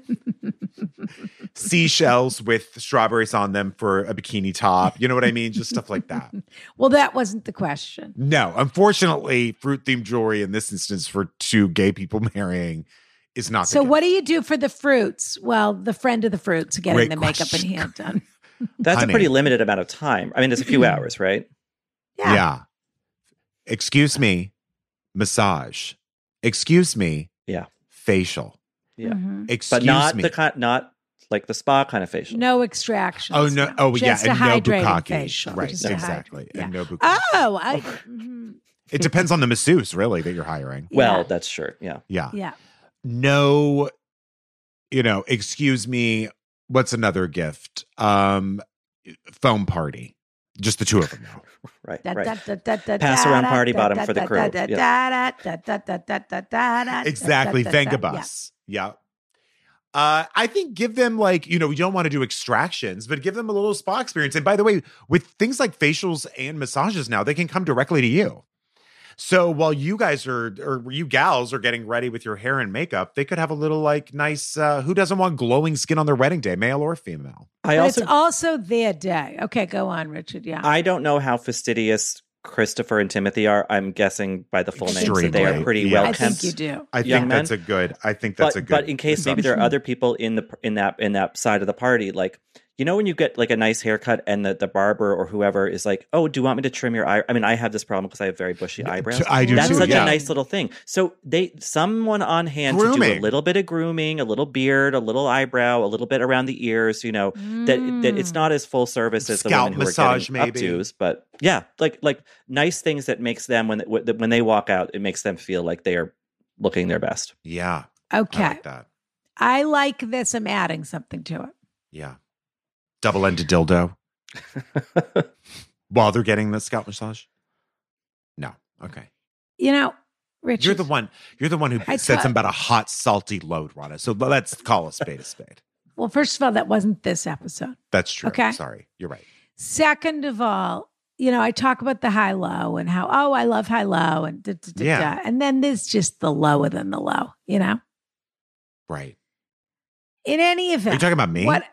Seashells with strawberries on them for a bikini top. You know what I mean? Just stuff like that. Well, that wasn't the question. No, unfortunately, fruit themed jewelry in this instance for two gay people marrying is not. So the what do you do for the fruits? Well, the friend of the fruits getting Great the makeup question. and hair done. That's Honey. a pretty limited amount of time. I mean, it's a few hours, right? Yeah. Yeah. Excuse me, massage. Excuse me, Yeah. facial. Yeah. Mhm. Excuse But not me. the kind, not like the spa kind of facial. No extractions. oh no! Oh yeah, Just a and no hydrating bukkake. facial. Right, Just a exactly. hydrate- And yeah. no bukkake. Oh, I. mhm. It depends on the masseuse, really, that you're hiring. Well, Yeah. that's true. Yeah. Yeah. Yeah. No, you know, excuse me, what's another gift? Um foam party. Just the two of them now. Right, Da, right. da, da, da, da, Pass da, around da, party da, bottom da, for the da, crew. da, da, Yeah. da, da, da, da, da, da, da, Exactly. da, da, da, Venga da. bus. Yeah. Uh, I think give them like, you know, we don't want to do extractions, but give them a little spa experience. And by the way, with things like facials and massages now, they can come directly to you. So while you guys are, or you gals are getting ready with your hair and makeup, they could have a little like nice, uh, who doesn't want glowing skin on their wedding day, male or female? I But also it's also their day. Okay, go on, Richard. Yeah. I don't know how fastidious Christopher and Timothy are. I'm guessing by the full names that they are Extremely, pretty yeah. well I think kept. you do. I Young think men. that's a good, I think that's but, a good. but in case maybe there are assumption. other people in the in that in that side of the party, like, you know, when you get like a nice haircut and the, the barber or whoever is like, oh, do you want me to trim your eye? I mean, I have this problem because I have very bushy eyebrows. I do That's too, such yeah. a nice little thing. So they someone on hand to do Grooming. a little bit of grooming, a little beard, a little eyebrow, a little bit around the ears, you know, that, that it's not as full service as the Scalp women who massage, are getting maybe. updos, but yeah, like like nice things that makes them when when they walk out, it makes them feel like they are looking their best. Yeah. Okay. I like that. I like this. I'm adding something to it. Yeah. Double-ended dildo while they're getting the scalp massage. No. Okay. You know, Richard. You're the one. You're the one who I said thought- something about a hot, salty load, Rana. So let's call a spade a spade. Well, first of all, that wasn't this episode. That's true. Okay. Sorry. You're right. Second of all, you know, I talk about the high low and how, oh, I love high low and da, da, da, Yeah. da. And then there's just the lower than the low, you know? Right. In any Are event. you talking about me? What?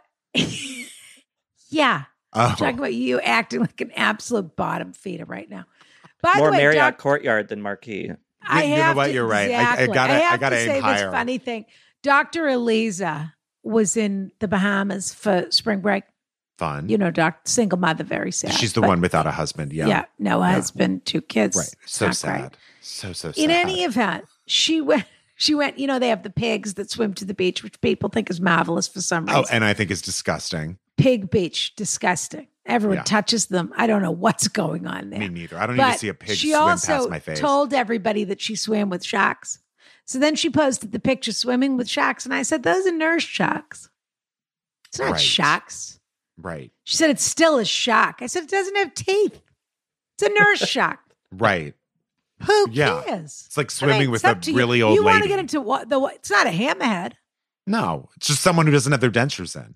Yeah. Oh. I'm talking about you acting like an absolute bottom feeder right now. By More the way, Marriott Doc, Courtyard than Marquee. I You know have what? to, You're right. I- I Exactly. gotta- I have gotta to aim say higher. this funny thing. Doctor Eliza was in the Bahamas for spring break. Fun. You know, doc, single mother, very sad. She's the But- one without a husband. Yeah. Yeah, no husband, two kids. Right. So Not sad. great. So, so sad. In any event, she went. She went. You know, they have the pigs that swim to the beach, which people think is marvelous for some reason. Oh, and I think it's disgusting. Pig beach, disgusting. Everyone Yeah. touches them. I don't know what's going on there. Me neither. I don't need to But see a pig she swim also past my face. told everybody that she swam with sharks. So then she posted the picture swimming with sharks, and I said, "Those are nurse sharks. It's not Right. sharks." Right. She said, "It's still a shark." I said, "It doesn't have teeth. It's a nurse shark. Right. Who Yeah. cares?" It's like I swimming mean, with it's a up to you. really old You want to lady. get into what the? It's not a hammerhead. No, it's just someone who doesn't have their dentures in.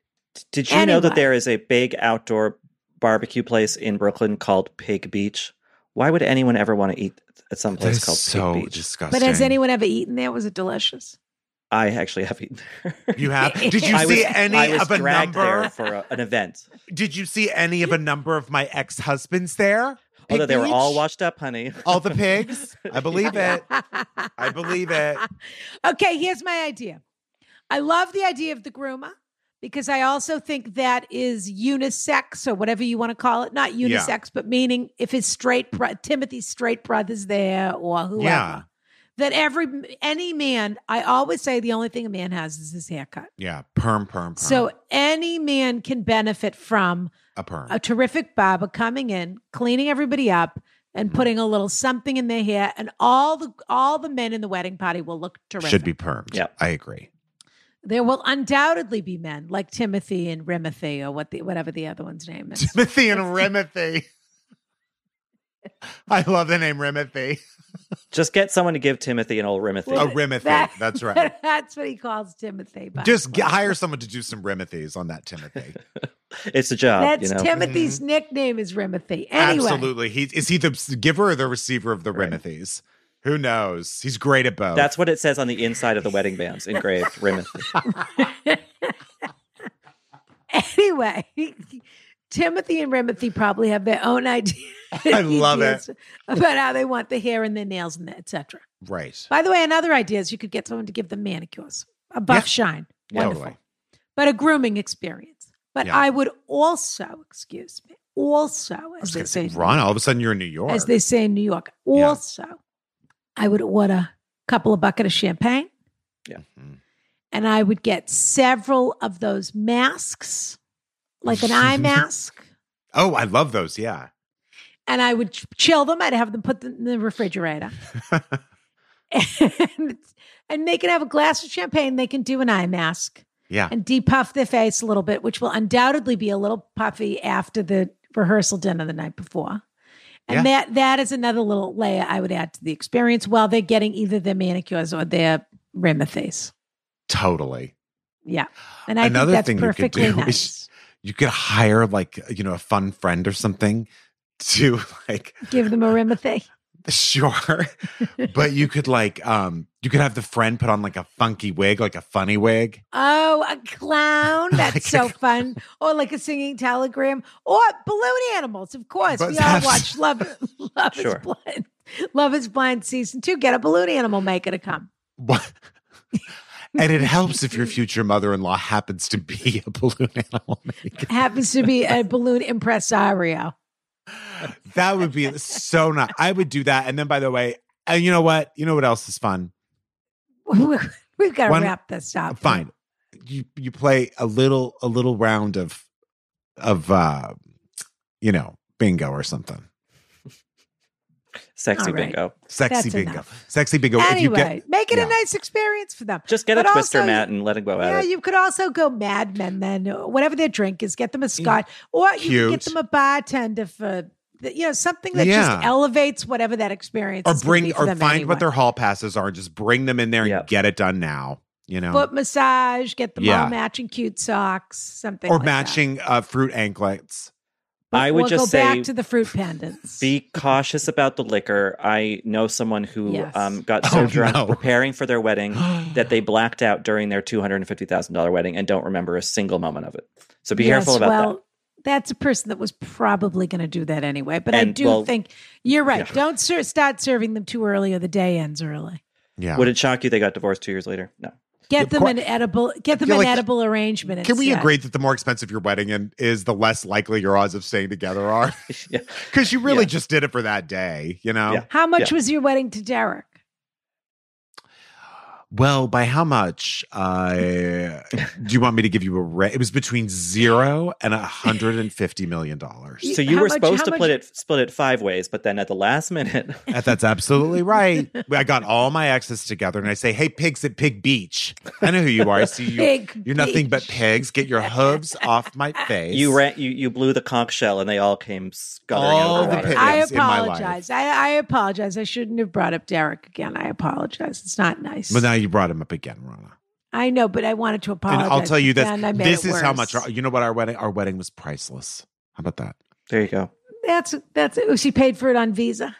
Did you know that Anyway. there is a big outdoor barbecue place in Brooklyn called Pig Beach? Why would anyone ever want to eat at some That place is called so Pig Beach? disgusting. But has anyone ever eaten there? Was it delicious? I actually have eaten there. You have? Did you I see was, any I was of a dragged number? there for a, an event. Did you see any of a number of my ex-husbands there? Although Pig they were all Beach? washed up, honey. All the pigs? I believe it. I believe it. Okay, here's my idea. I love the idea of the groomer because I also think that is unisex or whatever you want to call it. Not Yeah. unisex, but meaning if his straight bro- Timothy's straight brother's there or whoever. Yeah. That every any man, I always say the only thing a man has is his haircut. Yeah. Perm, perm, perm. So any man can benefit from a perm. a terrific barber coming in, cleaning everybody up, and Mm-hmm. putting a little something in their hair, and all the all the men in the wedding party will look terrific. Should be permed. Yep. I agree. There will undoubtedly be men like Timothy and Rimothy, or what the whatever the other one's name is. Timothy and Rimothy. I love the name Rimothy. Just get someone to give Timothy an old Rimothy. A Rimothy. That- That's right. That's what he calls Timothy. by Just the get, way. hire someone to do some Rimothys on that Timothy. It's a job. That's you know? Timothy's nickname is Rimothy. Anyway, Absolutely. He is he the giver or the receiver of the Right. Rimothys? Who knows? He's great at both. That's what it says on the inside of the wedding bands, engraved Rimothy. anyway, Timothy and Rimothy probably have their own idea. I love it. ideas about how they want the hair and their nails and et cetera. right. By the way, another idea is you could get someone to give them manicures, a buff Yeah. shine, wonderful, Totally. but a grooming experience. But Yeah. I would also, excuse me, also, I was as they going to say, say, Ron, all of a sudden you're in New York. as they say in New York, Yeah. also, I would order a couple of bucket of champagne, Mhm. and I would get several of those masks, like an eye mask. Oh, I love those. Yeah. And I would ch- chill them. I'd have them put them in the refrigerator. and, and they can have a glass of champagne. They can do an eye mask yeah. and depuff their face a little bit, which will undoubtedly be a little puffy after the rehearsal dinner the night before. And Yeah. that that is another little layer I would add to the experience while they're getting either their manicures or their remedies. Totally. Yeah. And I Another think thing that's you could perfectly do nice. is you could hire like, you know, a fun friend or something to like, Give them a remedy. sure. But you could like, um, you could have the friend put on like a funky wig, like a funny wig. Oh, a clown. That's Like so a- fun. Or like a singing telegram. Or balloon animals, of course. But we all that's- watch Love, Love Sure. is Blind. Love is Blind season two. Get a balloon animal maker to come. What? And it helps if your future mother-in-law happens to be a balloon animal maker. Happens to be a balloon impresario. That would be so nice. I would do that. And then, by the way, and you know what? You know what else is fun? We've got to One- wrap this up. Fine. You you play a little a little round of of uh, you know, bingo or something. Sexy All right. bingo. Sexy That's bingo. enough. Sexy bingo. If you Anyway, get, make it yeah. a nice experience for them. Just get But a twister also- mat and let it go Yeah, at it. you could also go Mad Men then, whatever their drink is, get them a scotch, or you could get Cute. them a bartender for, you know, something that Yeah. just elevates whatever that experience or is gonna bring be for or them find anyway. what their hall passes are and just bring them in there and Yep. get it done now. You know, Foot massage, get them Yeah. all matching cute socks, something or like matching uh, fruit anklets. That. I would we'll just go say back to the fruit pendants. Be cautious about the liquor. I know someone who Yes. um, got so Oh, drunk no. preparing for their wedding that they blacked out during their two hundred fifty thousand dollars wedding and don't remember a single moment of it. So be Yes, careful about well, that. That's a person that was probably going to do that anyway. But I And, do well, think you're right. yeah. Don't ser- start serving them too early or the day ends early. Yeah. Would it shock you they got divorced two years later? No. Get Of them course- an edible. Get them feel an like- edible arrangement. Can we instead. agree that the more expensive your wedding in, is, the less likely your odds of staying together are? Yeah. Because you really Yeah. just did it for that day, you know? Yeah. How much Yeah. was your wedding to Derek? Well, by how much? Uh, do you want me to give you a rate? It was between zero and a hundred and fifty million dollars. So you How were much- supposed how to much- split it split it five ways, but then at the last minute, That's absolutely right. I got all my exes together, and I say, "Hey, pigs at Pig Beach. I know who you are. I see you. Pig You're nothing but Beach. pigs. Get your hooves off my face." you ran you you blew the conch shell and they all came scuttering All out of the the water. pit- I Yes, in my life. apologize. I, I apologize. I shouldn't have brought up Derek again. I apologize. It's not nice. But now you brought him up again, Rana. I know, but I wanted to And apologize. I'll tell you but this: then I made this it is how worse. much. Our, you know what? Our wedding, our wedding was priceless. How about that, There you go. That's that's. Oh, she paid for it on Visa.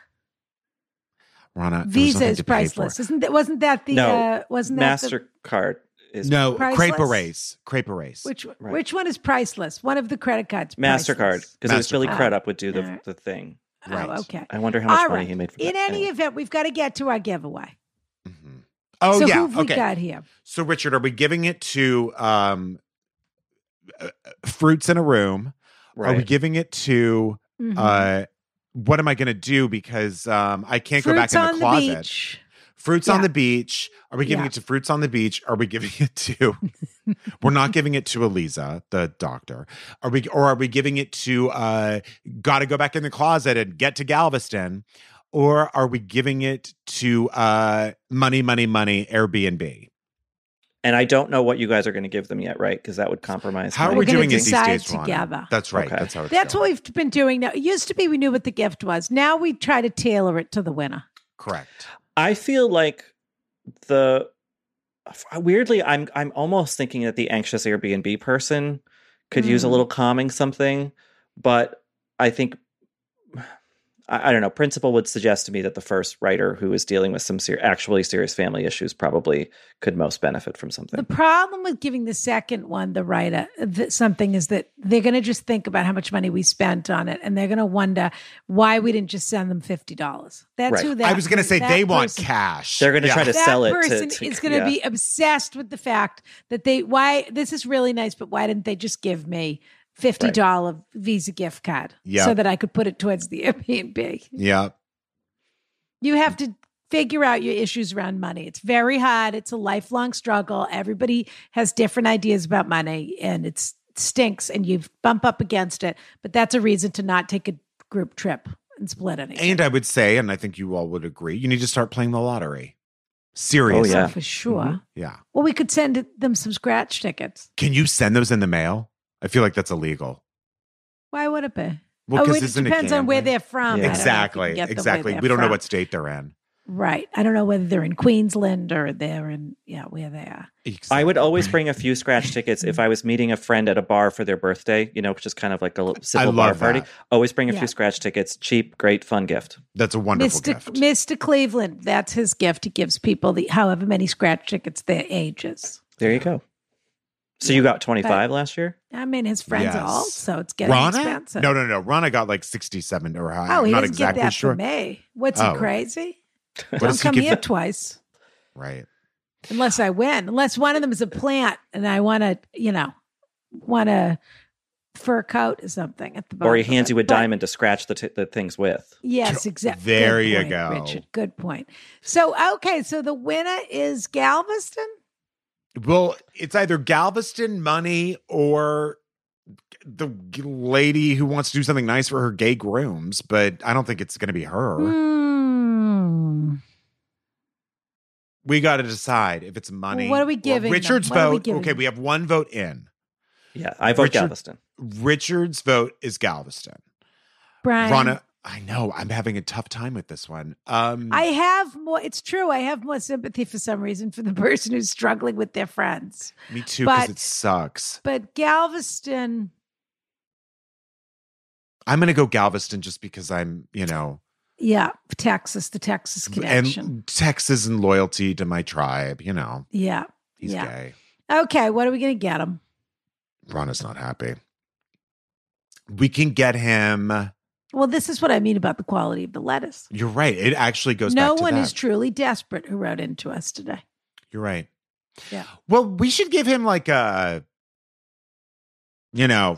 Rana? there was Visa nothing is to pay for. priceless, isn't that? Wasn't that the? No. uh, wasn't that the, MasterCard is No, Priceless? crepe erase, crepe erase. which Right. which one is priceless? One of the credit cards. MasterCard priceless. because it was Billy MasterCard. Crudup would do the, Alright. the thing. Right. Oh, okay. I wonder how much All money right. he made from In that. any Anyway. event, we've got to get to our giveaway. Mhm. Oh so yeah. who have we Okay. got here? So Richard, are we giving it to um, uh, Fruits in a Room? Are we Right. giving it to Mhm. uh, what am I going to do because um, I can't go Fruits back in on the closet? the beach. Fruits on Yeah. the beach. Are we giving Yeah. it to Fruits on the Beach? Are we giving it to? We're not giving it to Eliza, the doctor. Are we? Or are we giving it to? Uh, Got to go back in the closet and get to Galveston, or are we giving it to uh, Money, Money, Money Airbnb? And I don't know what you guys are going to give them yet, right? Because that would compromise. How are my we gonna doing it these decide days, Rana? together. That's right. Okay. That's how it's That's going. what we've been doing now. It used to be we knew what the gift was. Now we try to tailor it to the winner. Correct. I feel like the weirdly, I'm I'm almost thinking that the anxious Airbnb person could use a Mm. little calming something, but I think I, I don't know. Principal would suggest to me that the first writer who is dealing with some ser- actually serious family issues probably could most benefit from something. The problem with giving the second one the writer th- something is that they're going to just think about how much money we spent on it, and they're going to wonder why we didn't just send them fifty dollars. That's Right. who that. I was going to say that they want person- cash. They're going to Yeah. try to That sell it. person to, to, is going to yeah. be obsessed with the fact that they why this is really nice, but why didn't they just give me fifty dollar Visa gift card Yeah. so that I could put it towards the Airbnb? Yeah. You have to figure out your issues around money. It's very hard. It's a lifelong struggle. Everybody has different ideas about money, and it stinks, and you bump up against it. But that's a reason to not take a group trip and split anything. And I would say, and I think you all would agree, you need to start playing the lottery. Seriously. Oh, yeah. for sure. Mhm. Yeah. Well, we could send them some scratch tickets. Can you send those in the mail? I feel like that's illegal. Why would it be? Well, oh, because it isn't depends it on where gambling? they're from. Yeah. I don't know if you Exactly. can get the Exactly. where We they're don't know from. what state they're in. Right. I don't know whether they're in Queensland or they're in, yeah, where they are. Exactly. I would always bring a few scratch tickets if I was meeting a friend at a bar for their birthday, you know, which is kind of like a little simple bar love party. that. Always bring a Yeah. few scratch tickets. Cheap, great, fun gift. That's a wonderful Mister gift. Mister Cleveland, that's his gift. He gives people the however many scratch tickets their ages. There you go. So you got twenty-five last year? I mean, his friends Yes. are old, so it's getting Rana? expensive. No, no, no. Rana got like sixty-seven or high. Oh, he I'm not doesn't exactly get that sure. for me. What's Oh. he crazy? What Don't does he come give here the- twice Right. unless I win. Unless one of them is a plant and I want to, you know, want a fur coat or something at the bottom. Or he of hands it. you a But- diamond to scratch the, t- the things with. Yes, exactly. There Good you point, go. Richard. Good point. So, okay, so the winner is Galveston. Well, it's either Galveston money or the g- lady who wants to do something nice for her gay grooms, but I don't think it's going to be her. Hmm. We got to decide if it's money. what are we or giving them? Richard's What are we vote. giving Okay, them? we have one vote in. Yeah, I vote Richard- Galveston. Richard's vote is Galveston. Brian. Rana, I know I'm having a tough time with this one. Um, I have more, it's true. I have more sympathy for some reason for the person who's struggling with their friends. me too, because but- it sucks. But Galveston, I'm going to go Galveston just because I'm, you know, yeah, Texas, the Texas connection. and Texas and loyalty to my tribe. You know, yeah. he's Yeah. gay. Okay, what are we going to get him? Rana's not happy. We can get him. Well, this is what I mean about the quality of the lettuce. You're right. It actually goes No back to one that. is truly desperate who wrote into us today. You're right. Yeah. Well, we should give him like a, you know,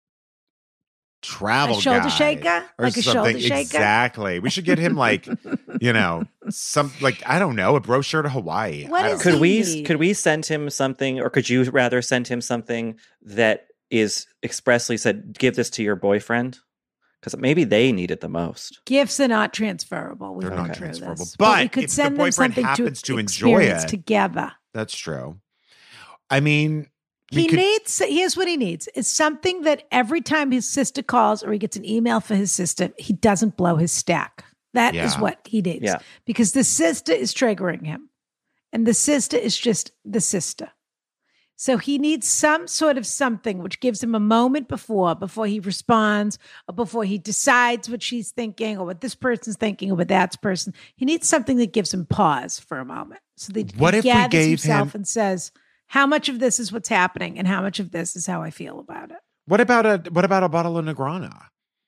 travel A shoulder guide shaker? or Like a something. shoulder shaker? Exactly. We should get him like, you know, some like I don't know, a brochure to Hawaii. What I is don't Could know. we Indeed. could we send him something, or could you rather send him something that is expressly said, "Give this to your boyfriend"? Because maybe they need it the most. Gifts are not transferable. We've They're been not through transferable. this. But we could if the send them boyfriend something happens to, to enjoy experience it- together. That's true. I mean, we He could, needs, here's what he needs. It's something that every time his sister calls or he gets an email for his sister, he doesn't blow his stack. That is Yeah. what he needs. Yeah. Because the sister is triggering him. And the sister is just the sister. So he needs some sort of something which gives him a moment before, before he responds, or before he decides what she's thinking, or what this person's thinking, or what that person. He needs something that gives him pause for a moment. So that What he if we gathers gave himself him- and says, how much of this is what's happening, and how much of this is how I feel about it? what about a what about a bottle of Negrana?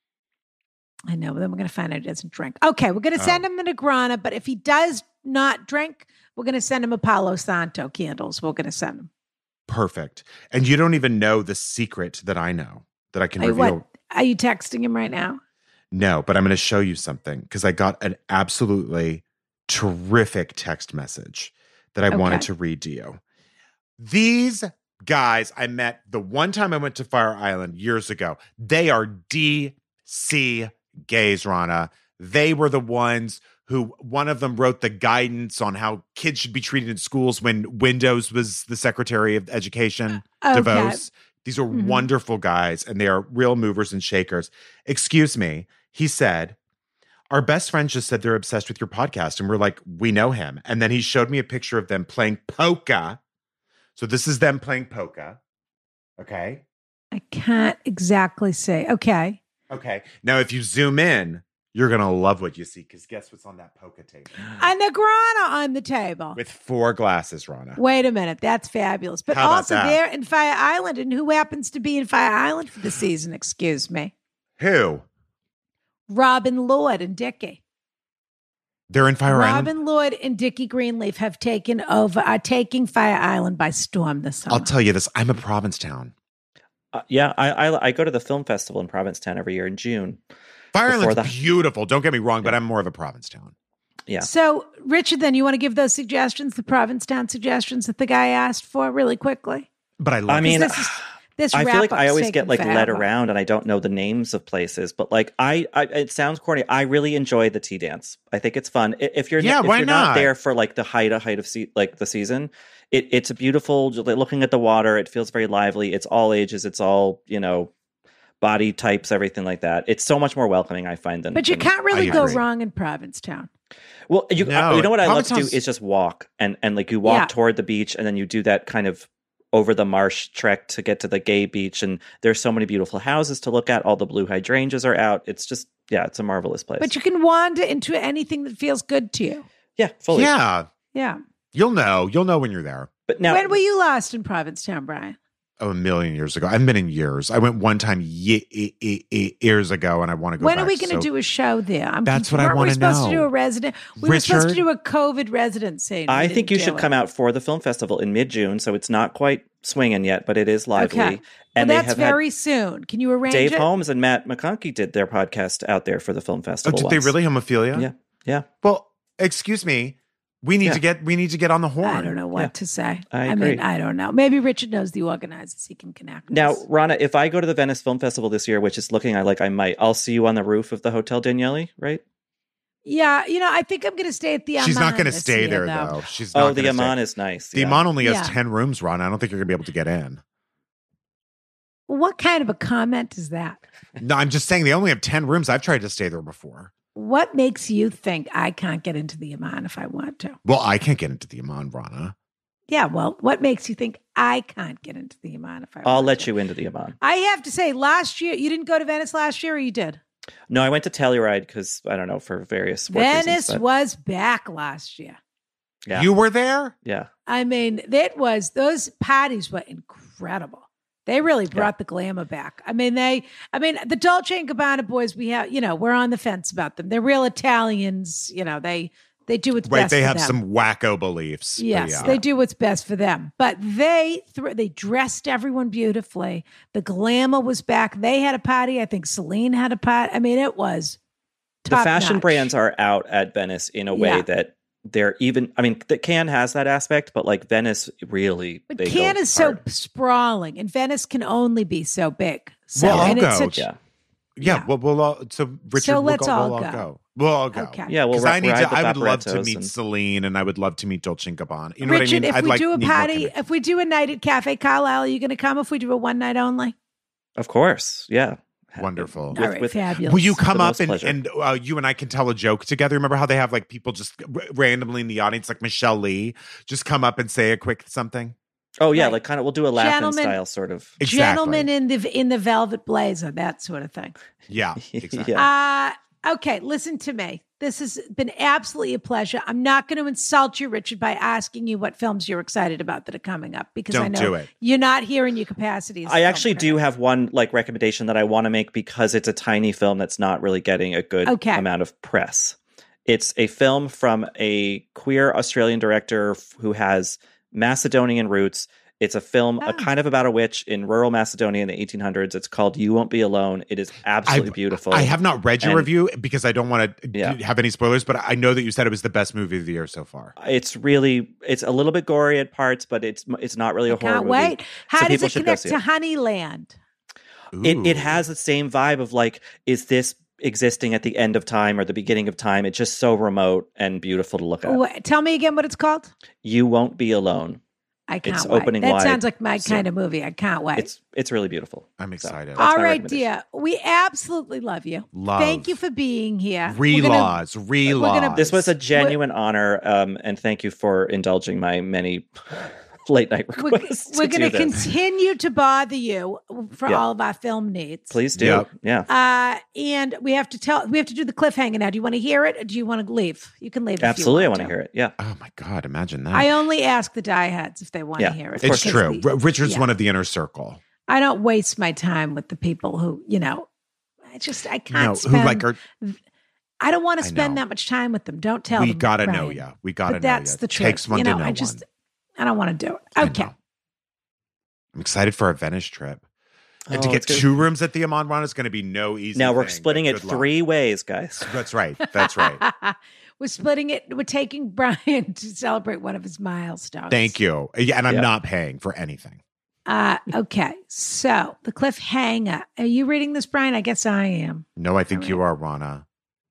I know, but then we're going to find out he doesn't drink. Okay, we're going to Oh. send him the Negrana, but if he does not drink, we're going to send him a Palo Santo candles. We're going to send him. Perfect. And you don't even know the secret that I know that I can Are you, reveal. what, are you texting him right now? No, but I'm going to show you something because I got an absolutely terrific text message that I wanted Okay. to read to you. These guys I met the one time I went to Fire Island years ago. They are D C gays, Rana. They were the ones who, one of them wrote the guidance on how kids should be treated in schools when Windows was the Secretary of Education. Okay. DeVos. These are Mhm. wonderful guys, and they are real movers and shakers. Excuse me. He said, our best friend just said they're obsessed with your podcast. And we're like, we know him. And then he showed me a picture of them playing polka. So this is them playing polka. Okay. I can't exactly say. Okay. Okay. Now, if you zoom in, you're going to love what you see because guess what's on that polka table? A Negrana on the table. With four glasses, Rana. Wait a minute. That's fabulous. But How about also that? they're in Fire Island. And who happens to be in Fire Island for the season? Excuse me. Who? Robin Lord and Dickie. They're in Fire Island? Robin Lord and Dickie Greenleaf have taken over, are taking Fire Island by storm this summer. I'll tell you this. I'm a Provincetown. Uh, yeah, I, I I go to the film festival in Provincetown every year in June. Fire Before Island's the- beautiful. Don't get me wrong, but I'm more of a Provincetown. Yeah. So, Richard, then you want to give those suggestions, the Provincetown suggestions that the guy asked for, really quickly? But I love I mean, this is- This I feel like I wrap-up's always taking get like led forever. around and I don't know the names of places, but like I, I it sounds corny. I really enjoy the tea dance. I think it's fun. I- If you're, Yeah, if why you're not? not there for like the height of height of se- like the season, it, it's a beautiful, looking at the water. It feels very lively. It's all ages. It's all, you know, body types, everything like that. It's so much more welcoming, I find. Than But you than- can't really I go agree. wrong in Provincetown. Well, you, No, you know what I love to do Provincetown's- is just walk and and like you walk Yeah. toward the beach and then you do that kind of over the marsh trek to get to the gay beach, and there's so many beautiful houses to look at. All the blue hydrangeas are out. It's just yeah, it's a marvelous place. But you can wander into anything that feels good to you. yeah, fully. Yeah. Yeah. You'll know. You'll know when you're there. But now, when were you last in Provincetown, Brian? Oh, a million years ago. I haven't been in years. I went one time ye- ye- ye- ye- years ago, and I want to go When back. are we going to so- do a show there? I'm That's what I weren't we wanna supposed to know. do a resident. We were supposed to Richard? do a COVID residency. and we I think you didn't should do come it. out for the film festival in mid June, so it's not quite swinging yet, but it is lively. Okay. Well, And they that's have very had soon. Can you arrange Dave it? Holmes and Matt McConkey did their podcast out there for the film Oh, festival. did they once. really homophilia? Yeah, yeah. Well, excuse me. We need Yeah. to get. We need to get on the horn. I don't know what Yeah. to say. I mean, agree. I don't know. Maybe Richard knows the organizers. He can connect. Now, us. Rana, if I go to the Venice Film Festival this year, which is looking I like I might, I'll see you on the roof of the Hotel Daniele, right? yeah, you know, I think I'm going to stay at the. She's not Aman going to this stay year, there though. though. She's not Oh, the gonna stay. Aman is nice. The yeah. Aman only has Yeah. ten rooms, Ron. I don't think you're going to be able to get in. Well, what kind of a comment is that? No, I'm just saying they only have ten rooms. I've tried to stay there before. What makes you think I can't get into the Aman if I want to? Well, I can't get into the Aman, Rana. Yeah, well, what makes you think I can't get into the Aman if I I'll want let to? you into the Aman. I have to say, last year, you didn't go to Venice last year, or you did? No, I went to Telluride because, I don't know, for various work reasons, Venice but- was back last year. Yeah. You were there? yeah. I mean, it was, those parties were incredible. They really brought the glamour back. I mean, they, I mean, the Dolce and Gabbana boys, we have, you know, we're on the fence about them. They're real Italians. You know, they, they do what's Right. best They for have them. some wacko beliefs. but Yes, yeah. they do what's best for them. But they th- they dressed everyone beautifully. The glamour was back. They had a party. I think Celine had a party. I mean, it was The top fashion notch. brands are out at Venice in a way Yeah. that they're even, I mean, the Cannes has that aspect, but like Venice really. But they go Cannes is so hard. sprawling, and Venice can only be so big. So, Well, I'll and it's go. such, Yeah. Yeah, Yeah. Well, we'll all, so Richard, So we'll let's go, all we'll go. go. We'll all go. Okay. Yeah, we'll Because ri- I need ride to. the I would love to Vaporettos meet and- Celine, and I would love to meet Dolce and Gabbana. You know Richard, what I mean? if I'd we like do a need more party, connection. if we do a night at Cafe Carlisle, are you going to come if we do a one night only? Of course. Yeah. Wonderful. With- All right, with- fabulous. Will you come the up most and, pleasure. and uh, you and I can tell a joke together? Remember how they have like people just r- randomly in the audience, like Michelle Lee, just come up and say a quick something? Oh, yeah. Right. Like kind of, we'll do a Laugh-In Gentlemen- style sort of. Exactly. Gentlemen in the in the velvet blazer, that sort of thing. Yeah, exactly. Yeah. Uh, okay, listen to me. This has been absolutely a pleasure. I'm not going to insult you, Richard, by asking you what films you're excited about that are coming up because I Don't know do it. you're not here in your capacity. as a I film actually do critic. have one like recommendation that I want to make because it's a tiny film that's not really getting a good Okay. amount of press. It's a film from a queer Australian director f- who has Macedonian roots. It's a film Oh. a kind of about a witch in rural Macedonia in the eighteen hundreds. It's called You Won't Be Alone. It is absolutely I've- beautiful. I have not read your And- review because I don't want to Yeah. have any spoilers, but I know that you said it was the best movie of the year so far. It's really it's a little bit gory at parts, but it's it's not really a I horror can't movie. wait. How So does people it should go connect see to it. Honeyland? It Ooh. it has the same vibe of like, is this existing at the end of time or the beginning of time? It's just so remote and beautiful to look at. Wha- Tell me again what it's called. You Won't Be Alone. I can't It's wait. opening that wide sounds like my soon. kind of movie. I can't wait. It's it's really beautiful. I'm excited. That's All my right, recommendation. dear. We absolutely love you. Love. Thank you for being here. We're gonna- Relaws, relaws. This was a genuine honor, um, and thank you for indulging my many late night We're, requests. we're to going do to this. continue to bother you for Yeah. all of our film needs. Please do. Yep. Yeah. Uh, and we have to tell, we have to do the cliffhanger now. Do you want to hear it or do you want to leave? You can leave. if you Absolutely. I want want to hear it. Yeah. Oh my God, imagine that. I only ask the diehards if they want Yeah, to hear it. of it's course. true. because R- the- Richard's yeah. one of the inner circle. I don't waste my time with the people who, you know, I just, I can't No, spend, who like are I don't want to I spend know. that much time with them. Don't tell we them. gotta Brian. know ya. We gotta But know that's ya. the It truth. takes one you to know, know I just, one. I don't want to do it. I Okay. know. I'm excited for our Venice trip. And to Oh, get it's gonna- two rooms at the Amon Run is going to be no easy Now we're thing, splitting but it good luck. three ways, guys. That's right. That's right. We're splitting it. We're taking Brian to celebrate one of his milestones. Thank you. Yeah, and I'm Yeah. not paying for anything. Uh, okay. So the cliffhanger. Are you reading this, Brian? I guess I am. No, I think All you are, Rana.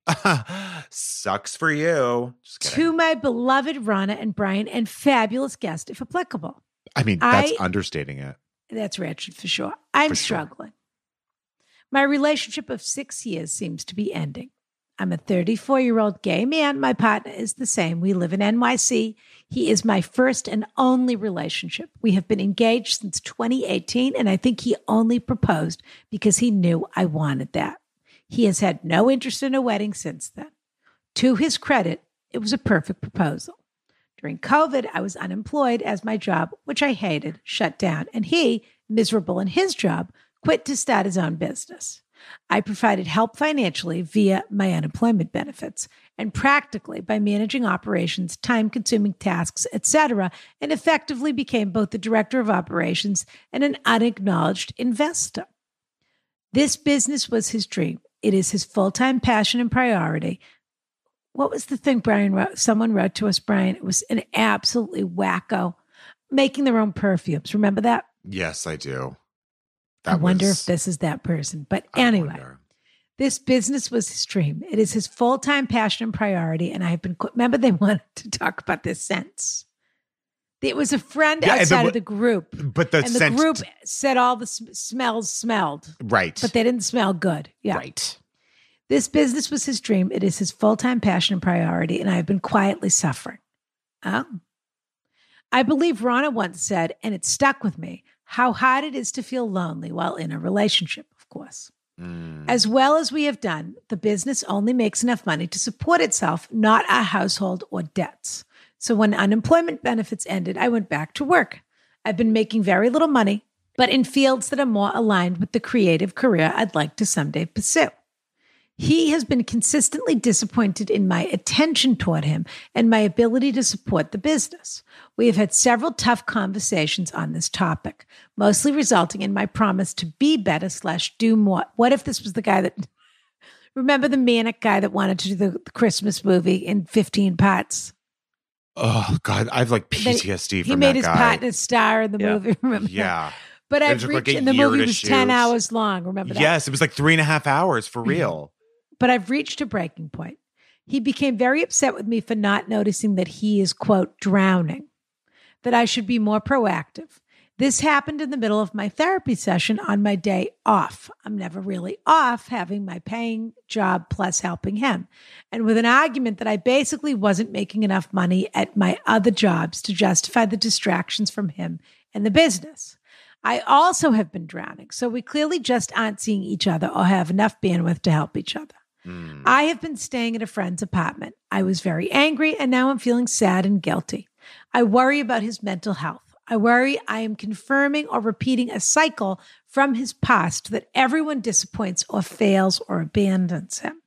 Sucks for you. Just kidding. To my beloved Rana and Brian and fabulous guest, if applicable. I mean, that's I- understating it. That's Richard for sure. I'm For sure. struggling. My relationship of six years seems to be ending. I'm a thirty-four-year-old gay man. My partner is the same. We live in N Y C. He is my first and only relationship. We have been engaged since twenty eighteen, and I think he only proposed because he knew I wanted that. He has had no interest in a wedding since then. To his credit, it was a perfect proposal. During COVID, I was unemployed as my job, which I hated, shut down, and he, miserable in his job, quit to start his own business. I provided help financially via my unemployment benefits and practically by managing operations, time-consuming tasks, et cetera, and effectively became both the director of operations and an unacknowledged investor. This business was his dream. It is his full-time passion and priority. What was the thing Brian wrote? Someone wrote to us, Brian. It was an absolutely wacko. Making their own perfumes. Remember that? Yes, I do. That I wonder was, if this is that person. But I anyway, wonder. This business was his dream. It is his full-time passion and priority. And I have been, remember they wanted to talk about this since. It was a friend Yeah, outside the- of the group. But the and the scent, group said all the sm- smells smelled, right? but they didn't smell good. Yeah. Right. This business was his dream. It is his full-time passion and priority. And I have been quietly suffering. Oh. I believe Rana once said, and it stuck with me, how hard it is to feel lonely while in a relationship, of course. Mm. As well as we have done, the business only makes enough money to support itself, not our household or debts. So when unemployment benefits ended, I went back to work. I've been making very little money, but in fields that are more aligned with the creative career I'd like to someday pursue. He has been consistently disappointed in my attention toward him and my ability to support the business. We have had several tough conversations on this topic, mostly resulting in my promise to be better slash do more. What if this was the guy that, remember the manic guy that wanted to do the, the Christmas movie in fifteen parts? Oh God, I have like P T S D He from made that his guy. partner star in the Yeah. movie, remember that? Yeah. But It I've took like reached, a and the year movie to was ten shoot. hours long, remember that? Yes, it was like three and a half hours for real. But I've reached a breaking point. He became very upset with me for not noticing that he is, quote, drowning, that I should be more proactive. This happened in the middle of my therapy session on my day off. I'm never really off, having my paying job plus helping him. And with an argument that I basically wasn't making enough money at my other jobs to justify the distractions from him and the business. I also have been drowning, so we clearly just aren't seeing each other or have enough bandwidth to help each other. Mm. I have been staying at a friend's apartment. I was very angry, and now I'm feeling sad and guilty. I worry about his mental health. I worry I am confirming or repeating a cycle from his past that everyone disappoints or fails or abandons him.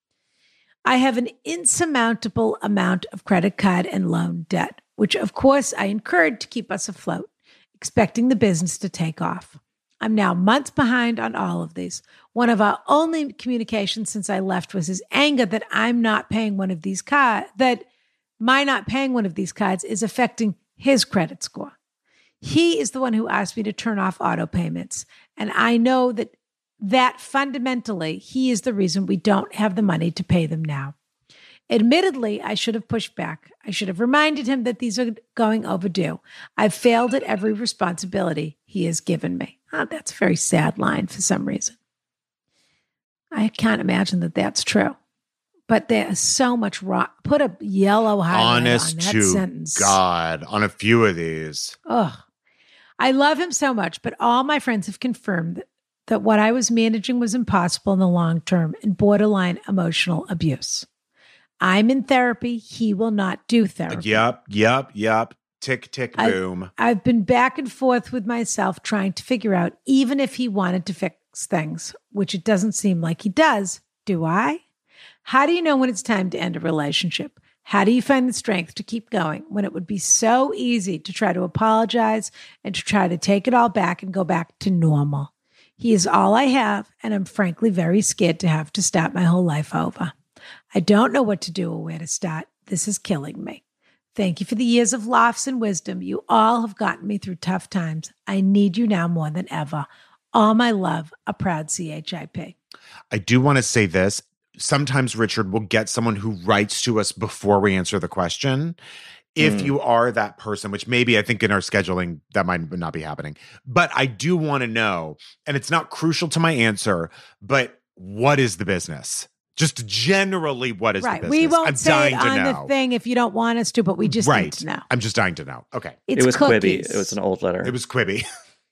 I have an insurmountable amount of credit card and loan debt, which of course I incurred to keep us afloat, expecting the business to take off. I'm now months behind on all of these. One of our only communications since I left was his anger that I'm not paying one of these cards, that my not paying one of these cards is affecting his credit score. He is the one who asked me to turn off auto payments. And I know that that fundamentally, he is the reason we don't have the money to pay them now. Admittedly, I should have pushed back. I should have reminded him that these are going overdue. I've failed at every responsibility he has given me. Oh, that's a very sad line for some reason. I can't imagine that that's true. But there's so much rock. Put a yellow highlight Honest on that to sentence. God, on a few of these. Ugh. I love him so much, but all my friends have confirmed that, that what I was managing was impossible in the long term and borderline emotional abuse. I'm in therapy. He will not do therapy. Yep, yep, yep. Tick, tick, I- boom. I've been back and forth with myself trying to figure out, even if he wanted to fix things, which it doesn't seem like he does, do I? How do you know when it's time to end a relationship? How do you find the strength to keep going when it would be so easy to try to apologize and to try to take it all back and go back to normal? He is all I have, and I'm frankly very scared to have to start my whole life over. I don't know what to do or where to start. This is killing me. Thank you for the years of laughs and wisdom. You all have gotten me through tough times. I need you now more than ever. All my love, a proud C H I P. I do want to say this. Sometimes, Richard, will get someone who writes to us before we answer the question. If Mm. you are that person, which maybe I think in our scheduling that might not be happening, but I do want to know, and it's not crucial to my answer, but what is the business? Just generally, what is Right. the business? We won't I'm say dying it to on know. the thing if you don't want us to, but we just right. need to know. I'm just dying to know. Okay. It's it was cookies. Quibi. It was an old letter. It was Quibi.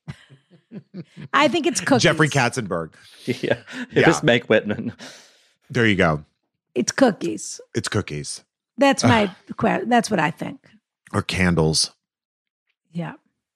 I think it's cookies. Jeffrey Katzenberg. yeah. It Yeah. was Meg Whitman. There you go. It's cookies. It's cookies That's my que- that's what I think. or candles. Yeah.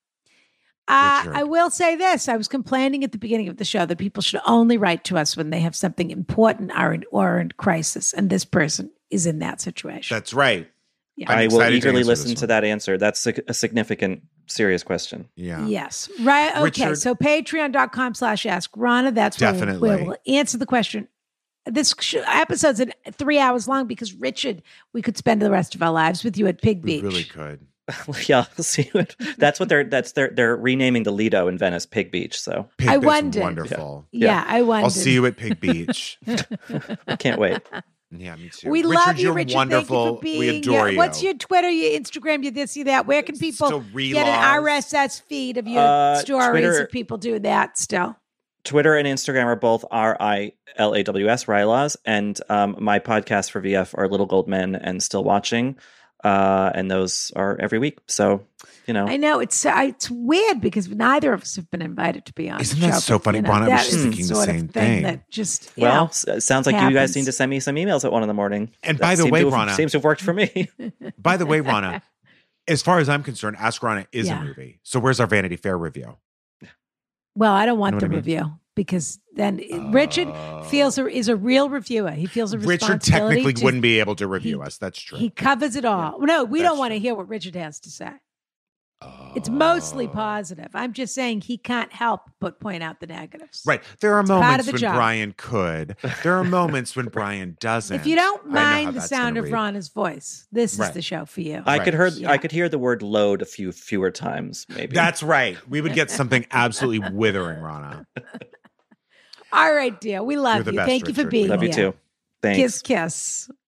Uh, Richard. I will say this. I was complaining at the beginning of the show that people should only write to us when they have something important or in, or in crisis. And this person is in that situation. That's right. Yeah. I'm I will excited to eagerly answer listen this to one. that answer. That's a, a significant, serious question. Yeah. Yes. Right. Okay. Richard- So patreon.com slash ask Rana. That's where we'll, Definitely. where we'll answer the question. This sh- episode's in three hours long because Richard, we could spend the rest of our lives with you at Pig We Beach. really could. yeah, see what that's what they're that's they're they're renaming the Lido in Venice Pig Beach. So Pig I Beach, wondered. wonderful. Yeah, Yeah. I wondered. I'll see you at Pig Beach. I can't wait. Yeah, me too. We Richard, love you, you're Richard. wonderful. Thank you for being. we adore yeah. you. What's your Twitter, your Instagram, your this, your that? Where can people Still get an relaws? R S S feed of your Uh, stories Twitter- of people doing that still? Twitter and Instagram are both R I L A W S, Rylaws, and um, my podcasts for V F are Little Gold Men and Still Watching, uh, and those are every week. So, you know, I know it's uh, it's weird because neither of us have been invited to be on. Isn't the that show, so but, funny, you know, Rana? I was that just is thinking the sort same of thing thing. that just you well, know, s- it sounds like you guys happens. need to send me some emails at one in the morning. And That by the seemed way, to have- Rana- seems to have worked for me. By the way, Rana, as far as I'm concerned, Ask Rana is Yeah. a movie. So where's our Vanity Fair review? well, I don't want know the what I mean? review because then Richard feels a, is a real reviewer. He feels a Richard responsibility technically to- wouldn't be able to review he- us. That's true. He covers it all. No, we That's don't want to true. hear what Richard has to say. It's mostly positive. I'm just saying he can't help but point out the negatives. Right. There are part of moments the when job. Brian could. There are moments when Brian doesn't. If you don't I know how mind the that's sound gonna of read. Rana's voice, this Right. is the show for you. I Right. could hear Yeah. I could hear the word load a few fewer times, maybe. That's right. We would get something absolutely withering, Rana. All right, dear. We love You're the you. best, Thank you for Richard. being Love you here. too. Thanks. Kiss, kiss.